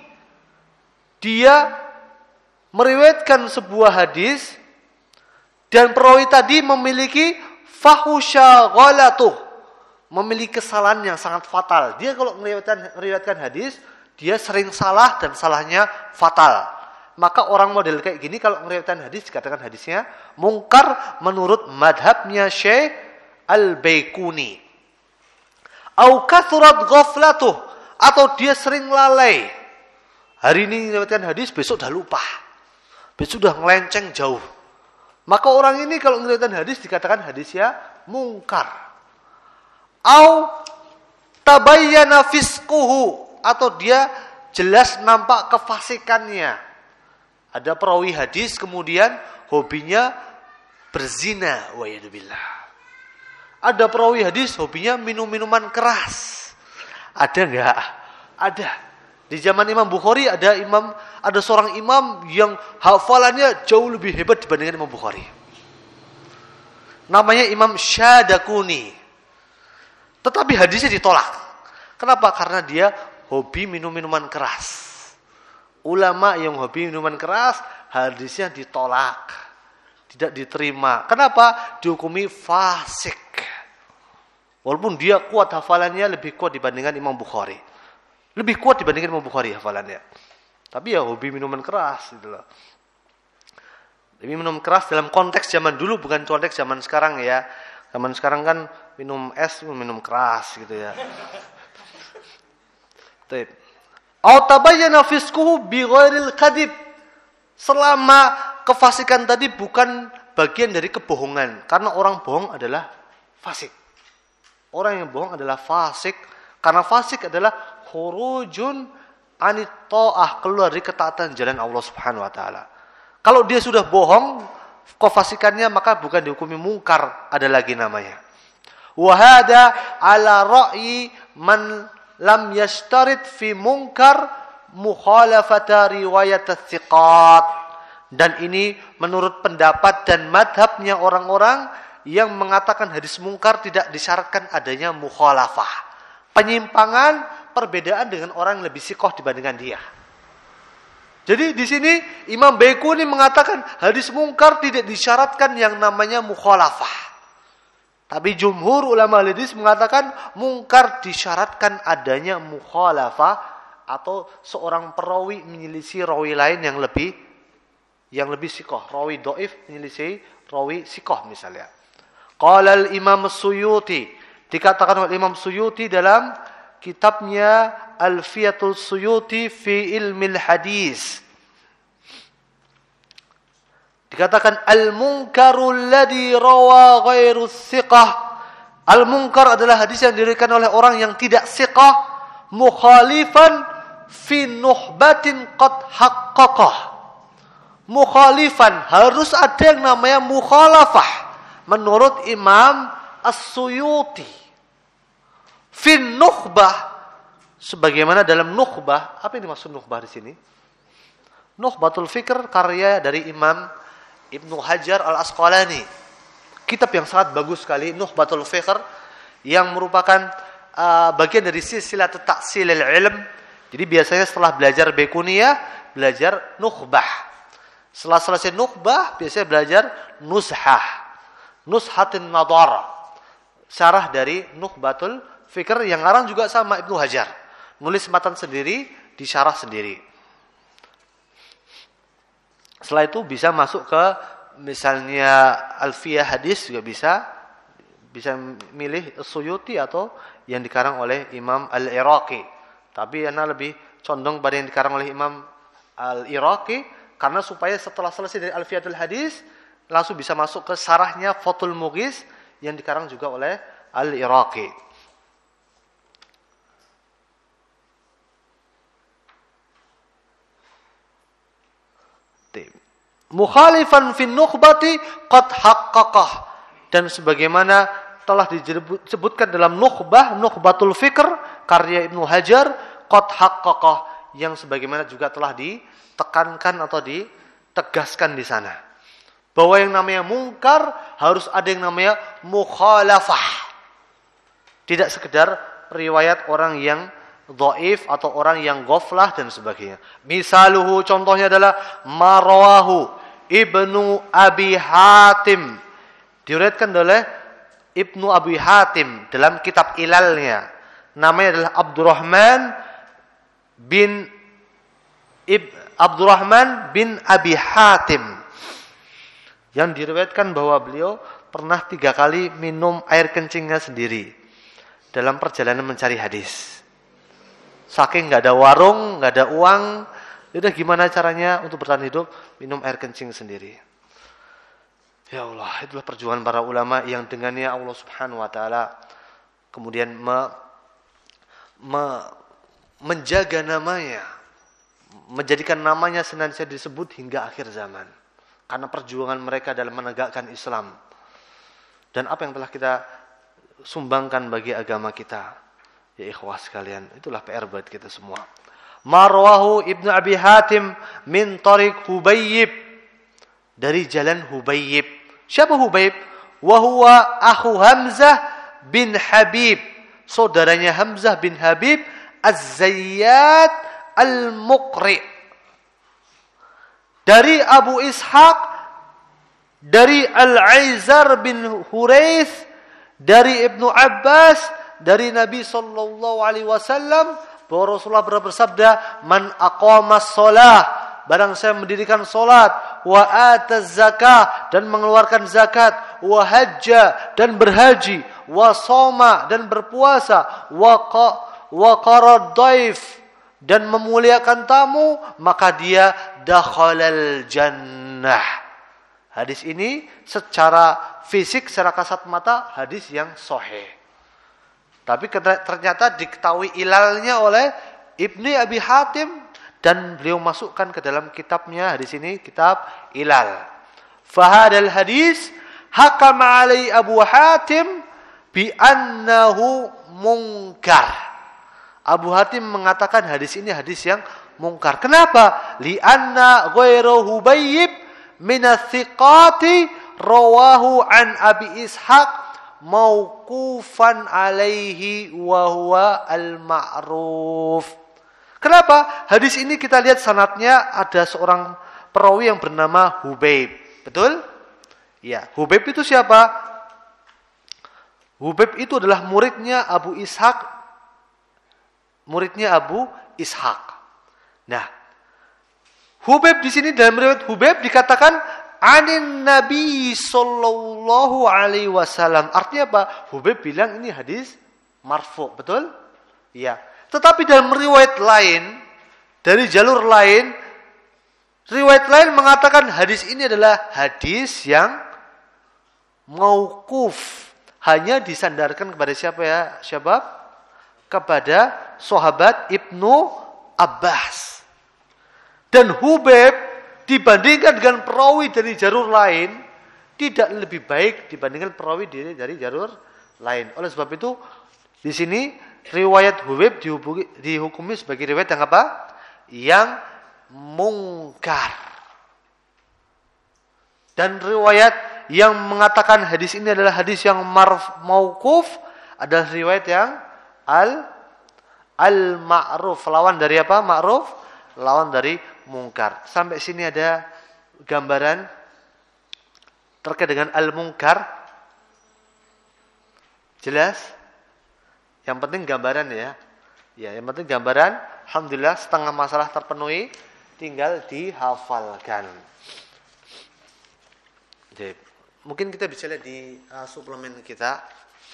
dia meriwayatkan sebuah hadis dan perawi tadi memiliki fahusya ghalatuh, memiliki kesalahan yang sangat fatal. Dia kalau meriwayatkan, meriwayatkan hadis, dia sering salah dan salahnya fatal. Maka orang model kayak gini kalau meriwayatkan hadis dikatakan hadisnya mungkar menurut madhabnya Syekh al-Baikuni. Au kathurat ghaflatuh, atau dia sering lalai. Hari ini meriwayatkan hadis, besok dah lupa. Besok dah ngelenceng jauh. Maka orang ini kalau meriwayatkan hadis dikatakan hadisnya mungkar. Au tabayyana fisquhu, atau dia jelas nampak kefasikannya. Ada perawi hadis kemudian hobinya berzina, wa yadubillah. Ada perawi hadis hobinya minum-minuman keras. Ada enggak? Ada. Di zaman Imam Bukhari ada imam, ada seorang imam yang hafalannya jauh lebih hebat dibandingkan Imam Bukhari. Namanya Imam Syadakuni. Tetapi hadisnya ditolak. Kenapa? Karena dia hobi minum minuman keras. Ulama yang hobi minuman keras, hadisnya ditolak. Tidak diterima. Kenapa? Dihukumi fasik. Walaupun dia kuat hafalannya, lebih kuat dibandingkan Imam Bukhari. Lebih kuat dibandingkan Imam Bukhari hafalannya. Tapi ya hobi minuman keras gitu loh. Tapi minum keras dalam konteks zaman dulu, bukan konteks zaman sekarang ya. Zaman sekarang kan minum es, minum keras gitu ya. Baik. Au tabayyana fisquhu bi ghairil kadhib. Selama kefasikan tadi bukan bagian dari kebohongan, karena orang bohong adalah fasik. Orang yang bohong adalah fasik, karena fasik adalah khurujun anit ta'ah, keluar dari ketaatan jalan Allah Subhanahu wa taala. Kalau dia sudah bohong, kefasikannya maka bukan dihukumi mungkar, ada lagi namanya. Wa hada ala ra'yi man lam yashtarit fi munkar mukhalafata riwayat ats-thiqat. Dan ini menurut pendapat dan madhabnya orang-orang yang mengatakan hadis mungkar tidak disyaratkan adanya mukhalafah. Penyimpangan, perbedaan dengan orang yang lebih sikoh dibandingkan dia. Jadi di sini Imam Baikuni mengatakan hadis mungkar tidak disyaratkan yang namanya mukhalafah. Tapi jumhur ulama hadis mengatakan mungkar disyaratkan adanya mukhalafah, atau seorang perawi menyelisih rawi lain yang lebih yang lebih sikoh. Rawi dhaif menyelisih rawi sikoh misalnya. Qala al-Imam Suyuti, dikatakan oleh Imam Suyuti dalam kitabnya Alfiyatul Suyuti fi ilmil hadis. Dikatakan al-munkaru alladhi rawa ghairu thiqah. Al-munkar adalah hadis yang diriwayatkan oleh orang yang tidak thiqah, mukhalifan fi nuhbatin qad haqqaqah. Mukhalifan, harus ada yang namanya mukhalafah menurut Imam As-Suyuti. Fi nuhbah, sebagaimana dalam nukhbah. Apa yang dimaksud nukhbah di sini? Nukhbatul Fikr, karya dari Imam Ibnu Hajar Al-Asqalani. Kitab yang sangat bagus sekali, Nukhbatul Fikr, yang merupakan uh, bagian dari silsilah ta'silil ilm. Jadi biasanya setelah belajar Baikuniyah, belajar nukhbah. Setelah selesai nukhbah, biasanya belajar nushah. Nushatin nadar. Syarah dari Nukhbatul Fikr yang ngarang juga sama Ibnu Hajar. Nulis matan sendiri, disyarah sendiri. Setelah itu bisa masuk ke misalnya Alfiyah hadis juga bisa. Bisa milih Suyuti atau yang dikarang oleh Imam Al-Iraqi. Tapi anak lebih condong pada yang dikarang oleh Imam Al-Iraqi, karena supaya setelah selesai dari Alfiyatul hadis langsung bisa masuk ke syarahnya Fathul Mughis yang dikarang juga oleh Al-Iraqi. Mukhalifan fin nukhbati qad haqqaqah, dan sebagaimana telah disebutkan dalam nukhbah, Nukhbatul Fikr karya Ibnu Hajar, qad haqqaqah, yang sebagaimana juga telah ditekankan atau ditegaskan di sana, bahwa yang namanya mungkar harus ada yang namanya mukhalafah. Tidak sekedar riwayat orang yang dhaif atau orang yang ghaflah dan sebagainya. Misaluhu, contohnya adalah marawahu Ibnu Abi Hatim, diriwayatkan oleh Ibnu Abi Hatim dalam kitab Ilalnya. Namanya adalah Abdurrahman bin Ib, Abdurrahman bin Abi Hatim, yang diriwayatkan bahwa beliau pernah tiga kali minum air kencingnya sendiri dalam perjalanan mencari hadis. Saking nggak ada warung, nggak ada uang, udah gimana caranya untuk bertahan hidup? Minum air kencing sendiri. Ya Allah, itulah perjuangan para ulama yang dengannya Allah Subhanahu wa taala kemudian me, me, menjaga namanya, menjadikan namanya senantiasa disebut hingga akhir zaman. Karena perjuangan mereka dalam menegakkan Islam. Dan apa yang telah kita sumbangkan bagi agama kita. Ya ikhwah sekalian, itulah P R buat kita semua. Marwahu Ibnu Abi Hatim min tariq Hubayib, dari jalan Hubayib. Siapa Hubayib? Wa huwa akhu Hamzah bin Habib, saudaranya Hamzah bin Habib Az-Zayyad Al-Muqri. Dari Abu Ishaq, dari Al-Aizar bin Huraith, dari Ibnu Abbas, dari Nabi sallallahu alaihi wasallam bahwa Rasulullah bersabda, "Man aqamas shalah," barang saya mendirikan salat, "wa ataz zakah," dan mengeluarkan zakat, "wa hajja," dan berhaji, "wa shoma," dan berpuasa, "wa qa wa qarad daif," dan memuliakan tamu, maka dia dakhalal jannah. Hadis ini secara fisik, secara kasat mata hadis yang sahih. Tapi ternyata diketahui ilalnya oleh Ibnu Abi Hatim dan beliau masukkan ke dalam kitabnya hadis ini, kitab Ilal. Fahadal hadis hakama alai Abu Hatim bi annahu munkar. Abu Hatim mengatakan hadis ini hadis yang mungkar. Kenapa? Li'anna ghairu Hubayib min ats-thiqati rawahu an Abi Ishaq mauqufan alaihi wa huwa al-ma'ruf. Kenapa? Hadis ini kita lihat sanadnya ada seorang perawi yang bernama Hubayb. Betul? Ya, Hubayb itu siapa? Hubayb itu adalah muridnya Abu Ishaq. Muridnya Abu Ishaq. Nah, Hubayb di sini dalam riwayat Hubayb dikatakan anin Nabi sallallahu alaihi wasallam. Artinya apa? Hubayb bilang ini hadis marfu, betul? Ya. Tetapi dalam riwayat lain, dari jalur lain, riwayat lain mengatakan hadis ini adalah hadis yang mauquf, hanya disandarkan kepada siapa ya? Siapa? Kepada sahabat Ibnu Abbas. Dan Hubayb dibandingkan dengan perawi dari jalur lain tidak lebih baik dibandingkan perawi dari, dari jalur lain. Oleh sebab itu di sini riwayat Hubayb dihubungi, dihukumi sebagai riwayat yang apa? Yang mungkar. Dan riwayat yang mengatakan hadis ini adalah hadis yang marf mauquf adalah riwayat yang al al-ma'ruf, lawan dari apa? Ma'ruf, lawan dari mungkar. Sampai sini ada gambaran terkait dengan al-mungkar. Jelas? Yang penting gambaran ya. Ya, yang penting gambaran. Alhamdulillah setengah masalah terpenuhi, tinggal dihafalkan. Jadi, mungkin kita bisa lihat di uh, suplemen kita.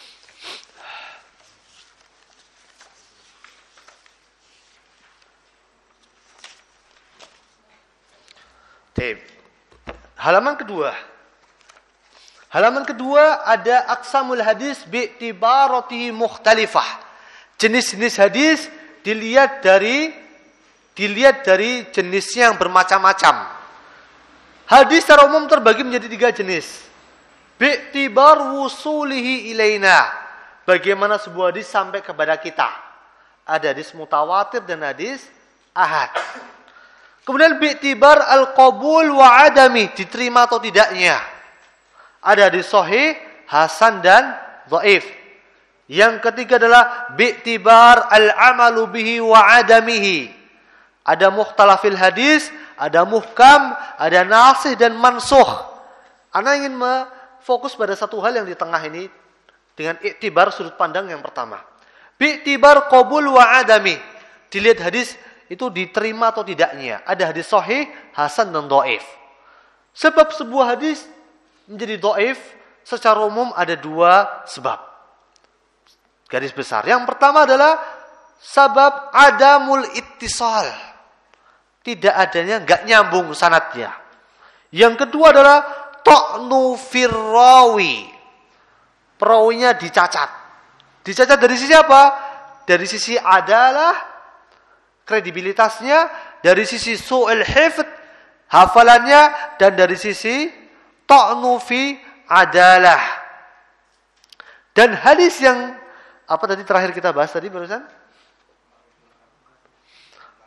Halaman kedua. Halaman kedua ada aqsamul hadis bi'tibaratihi mukhtalifah. Jenis-jenis hadis dilihat dari dilihat dari jenisnya yang bermacam-macam. Hadis secara umum terbagi menjadi tiga jenis. Bi'tibar wusulihi ilaina. Bagaimana sebuah hadis sampai kepada kita. Ada hadis mutawatir dan hadis ahad. Kemudian bi'tibar al-qabul wa adami, diterima atau tidaknya. Ada hadis sahih, hasan dan dhaif. Yang ketiga adalah bi'tibar al-amalu bihi wa adamihi. Ada mukhtalafil hadis, ada muhkam, ada nasih dan mansukh. Ana ingin fokus pada satu hal yang di tengah ini dengan iktibar sudut pandang yang pertama. Bi'tibar qabul wa adami. Dilihat hadis itu diterima atau tidaknya. Ada hadis sahih, hasan dan dhaif. Sebab sebuah hadis menjadi dhaif secara umum ada dua sebab. Garis besar. Yang pertama adalah sebab adamul ittisal. Tidak adanya, enggak nyambung sanadnya. Yang kedua adalah ta'nu firrawi. Perawinya dicacat. Dicacat dari sisi apa? Dari sisi adalah kredibilitasnya, dari sisi su'il hifd, hafalannya, dan dari sisi ta'nu fi adalah. Dan hadis yang apa tadi terakhir kita bahas tadi barusan?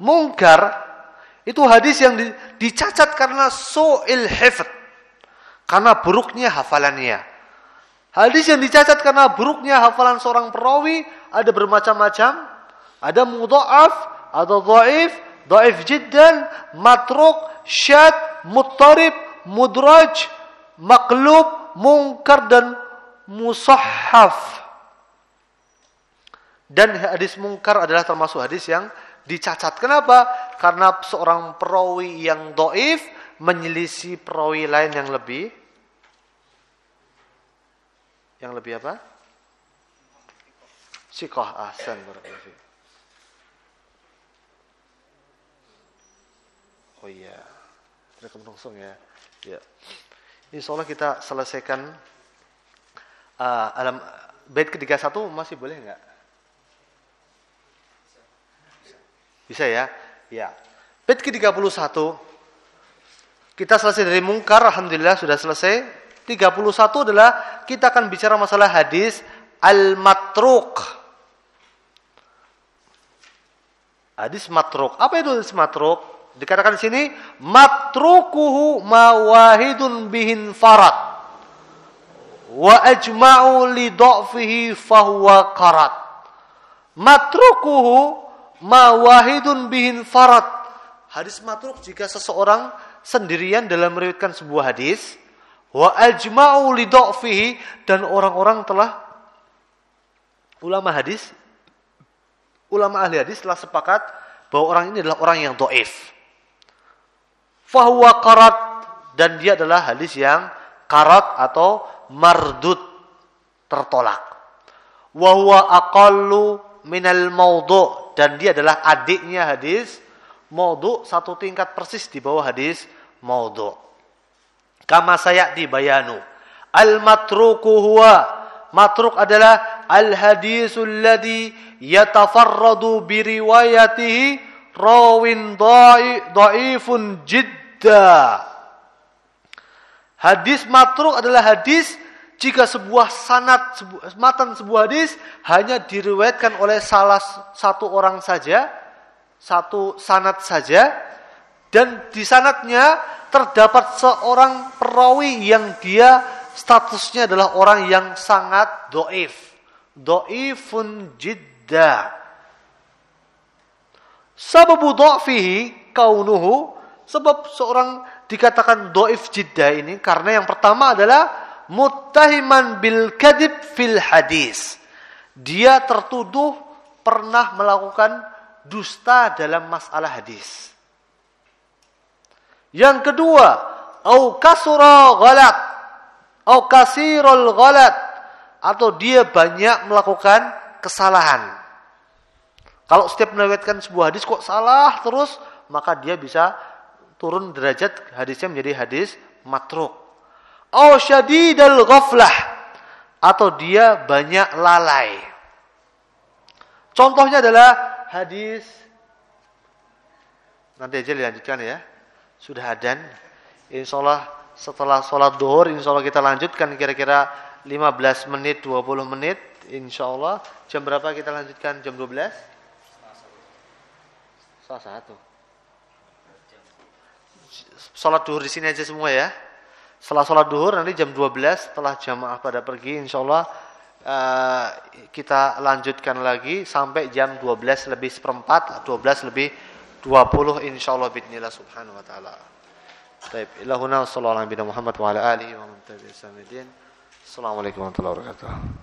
Mungkar itu hadis yang di, dicacat karena su'il hifd, karena buruknya hafalannya. Hadis yang dicacat karena buruknya hafalan seorang perawi ada bermacam-macam. Ada mudha'af, ada dhaif, dhaif jiddan, matruk, syad, muttarib, mudraj, maqlub, munkar dan musahhaf. Dan hadis munkar adalah termasuk hadis yang dicacat. Kenapa? Karena seorang perawi yang dhaif menyelisih perawi lain yang lebih yang lebih apa? Siqah. Ahsan, barakallahu fiik. Oh iya, rekam langsung ya. Ya. Insyaallah kita selesaikan uh, alam bait ke tiga puluh satu masih boleh enggak? Bisa ya? Ya. Bait ke tiga puluh satu kita selesai dari mungkar, alhamdulillah sudah selesai. tiga puluh satu adalah kita akan bicara masalah hadis al-matruk. Hadis matruk. Apa itu hadis matruk? Dikatakan di sini matrukuhu ma wahidun bihin farad wa ajma'u li dha'fihi fahuwa qarat. Matrukuhu ma wahidun bihin farad. Hadis matruk jika seseorang sendirian dalam meriwayatkan sebuah hadis, wa ajma'u li dha'fihi, dan orang-orang telah ulama hadis ulama ahli hadis telah sepakat bahwa orang ini adalah orang yang dhaif. Fahuwa qarat, dan dia adalah hadis yang qarat atau mardud, tertolak. Wa huwa aqallu minal maudhu', dan dia adalah adiknya hadis maudhu', satu tingkat persis di bawah hadis maudhu'. Kama sayati bayanu. Al-matruku huwa, matruk adalah al-hadisul ladzi yatafarradu bi riwayatihi rawin dhaifun jidda. Hadis matruk adalah hadis jika sebuah sanad, sebuah, matan sebuah hadis hanya diriwayatkan oleh salah satu orang saja, satu sanad saja, dan di sanadnya terdapat seorang perawi yang dia statusnya adalah orang yang sangat dhaif. Dhaifun jidda. Sababu dha'fihi kaunuhu, sebab seorang dikatakan dhaif jidda ini karena yang pertama adalah muttahiman bil kadhib fil hadis. Dia tertuduh pernah melakukan dusta dalam masalah hadis. Yang kedua, au kasura ghalat, au kasirul ghalat, atau dia banyak melakukan kesalahan. Kalau setiap meriwayatkan sebuah hadis kok salah terus, maka dia bisa turun derajat hadisnya menjadi hadis matruk. Au syadidul ghaflah, atau dia banyak lalai. Contohnya adalah hadis, nanti aja dilanjutkan ya. Sudah adzan. Insyaallah setelah sholat duhur, insyaallah kita lanjutkan kira-kira lima belas menit, dua puluh menit. Insyaallah. Jam berapa kita lanjutkan? Jam dua belas? Salah satu. Sholat duhur di sini aja semua ya. Setelah sholat duhur nanti jam dua belas setelah jamaah pada pergi, insyaallah uh, kita lanjutkan lagi sampai jam dua belas lebih seperempat, dua belas lebih dua puluh insyaallah bismillah subhanahu wa ta'ala. Baik, ilahuna sallallahu alaihi Muhammad wa ala alihi wa man tabi'ahum. Assalamualaikum warahmatullahi wabarakatuh.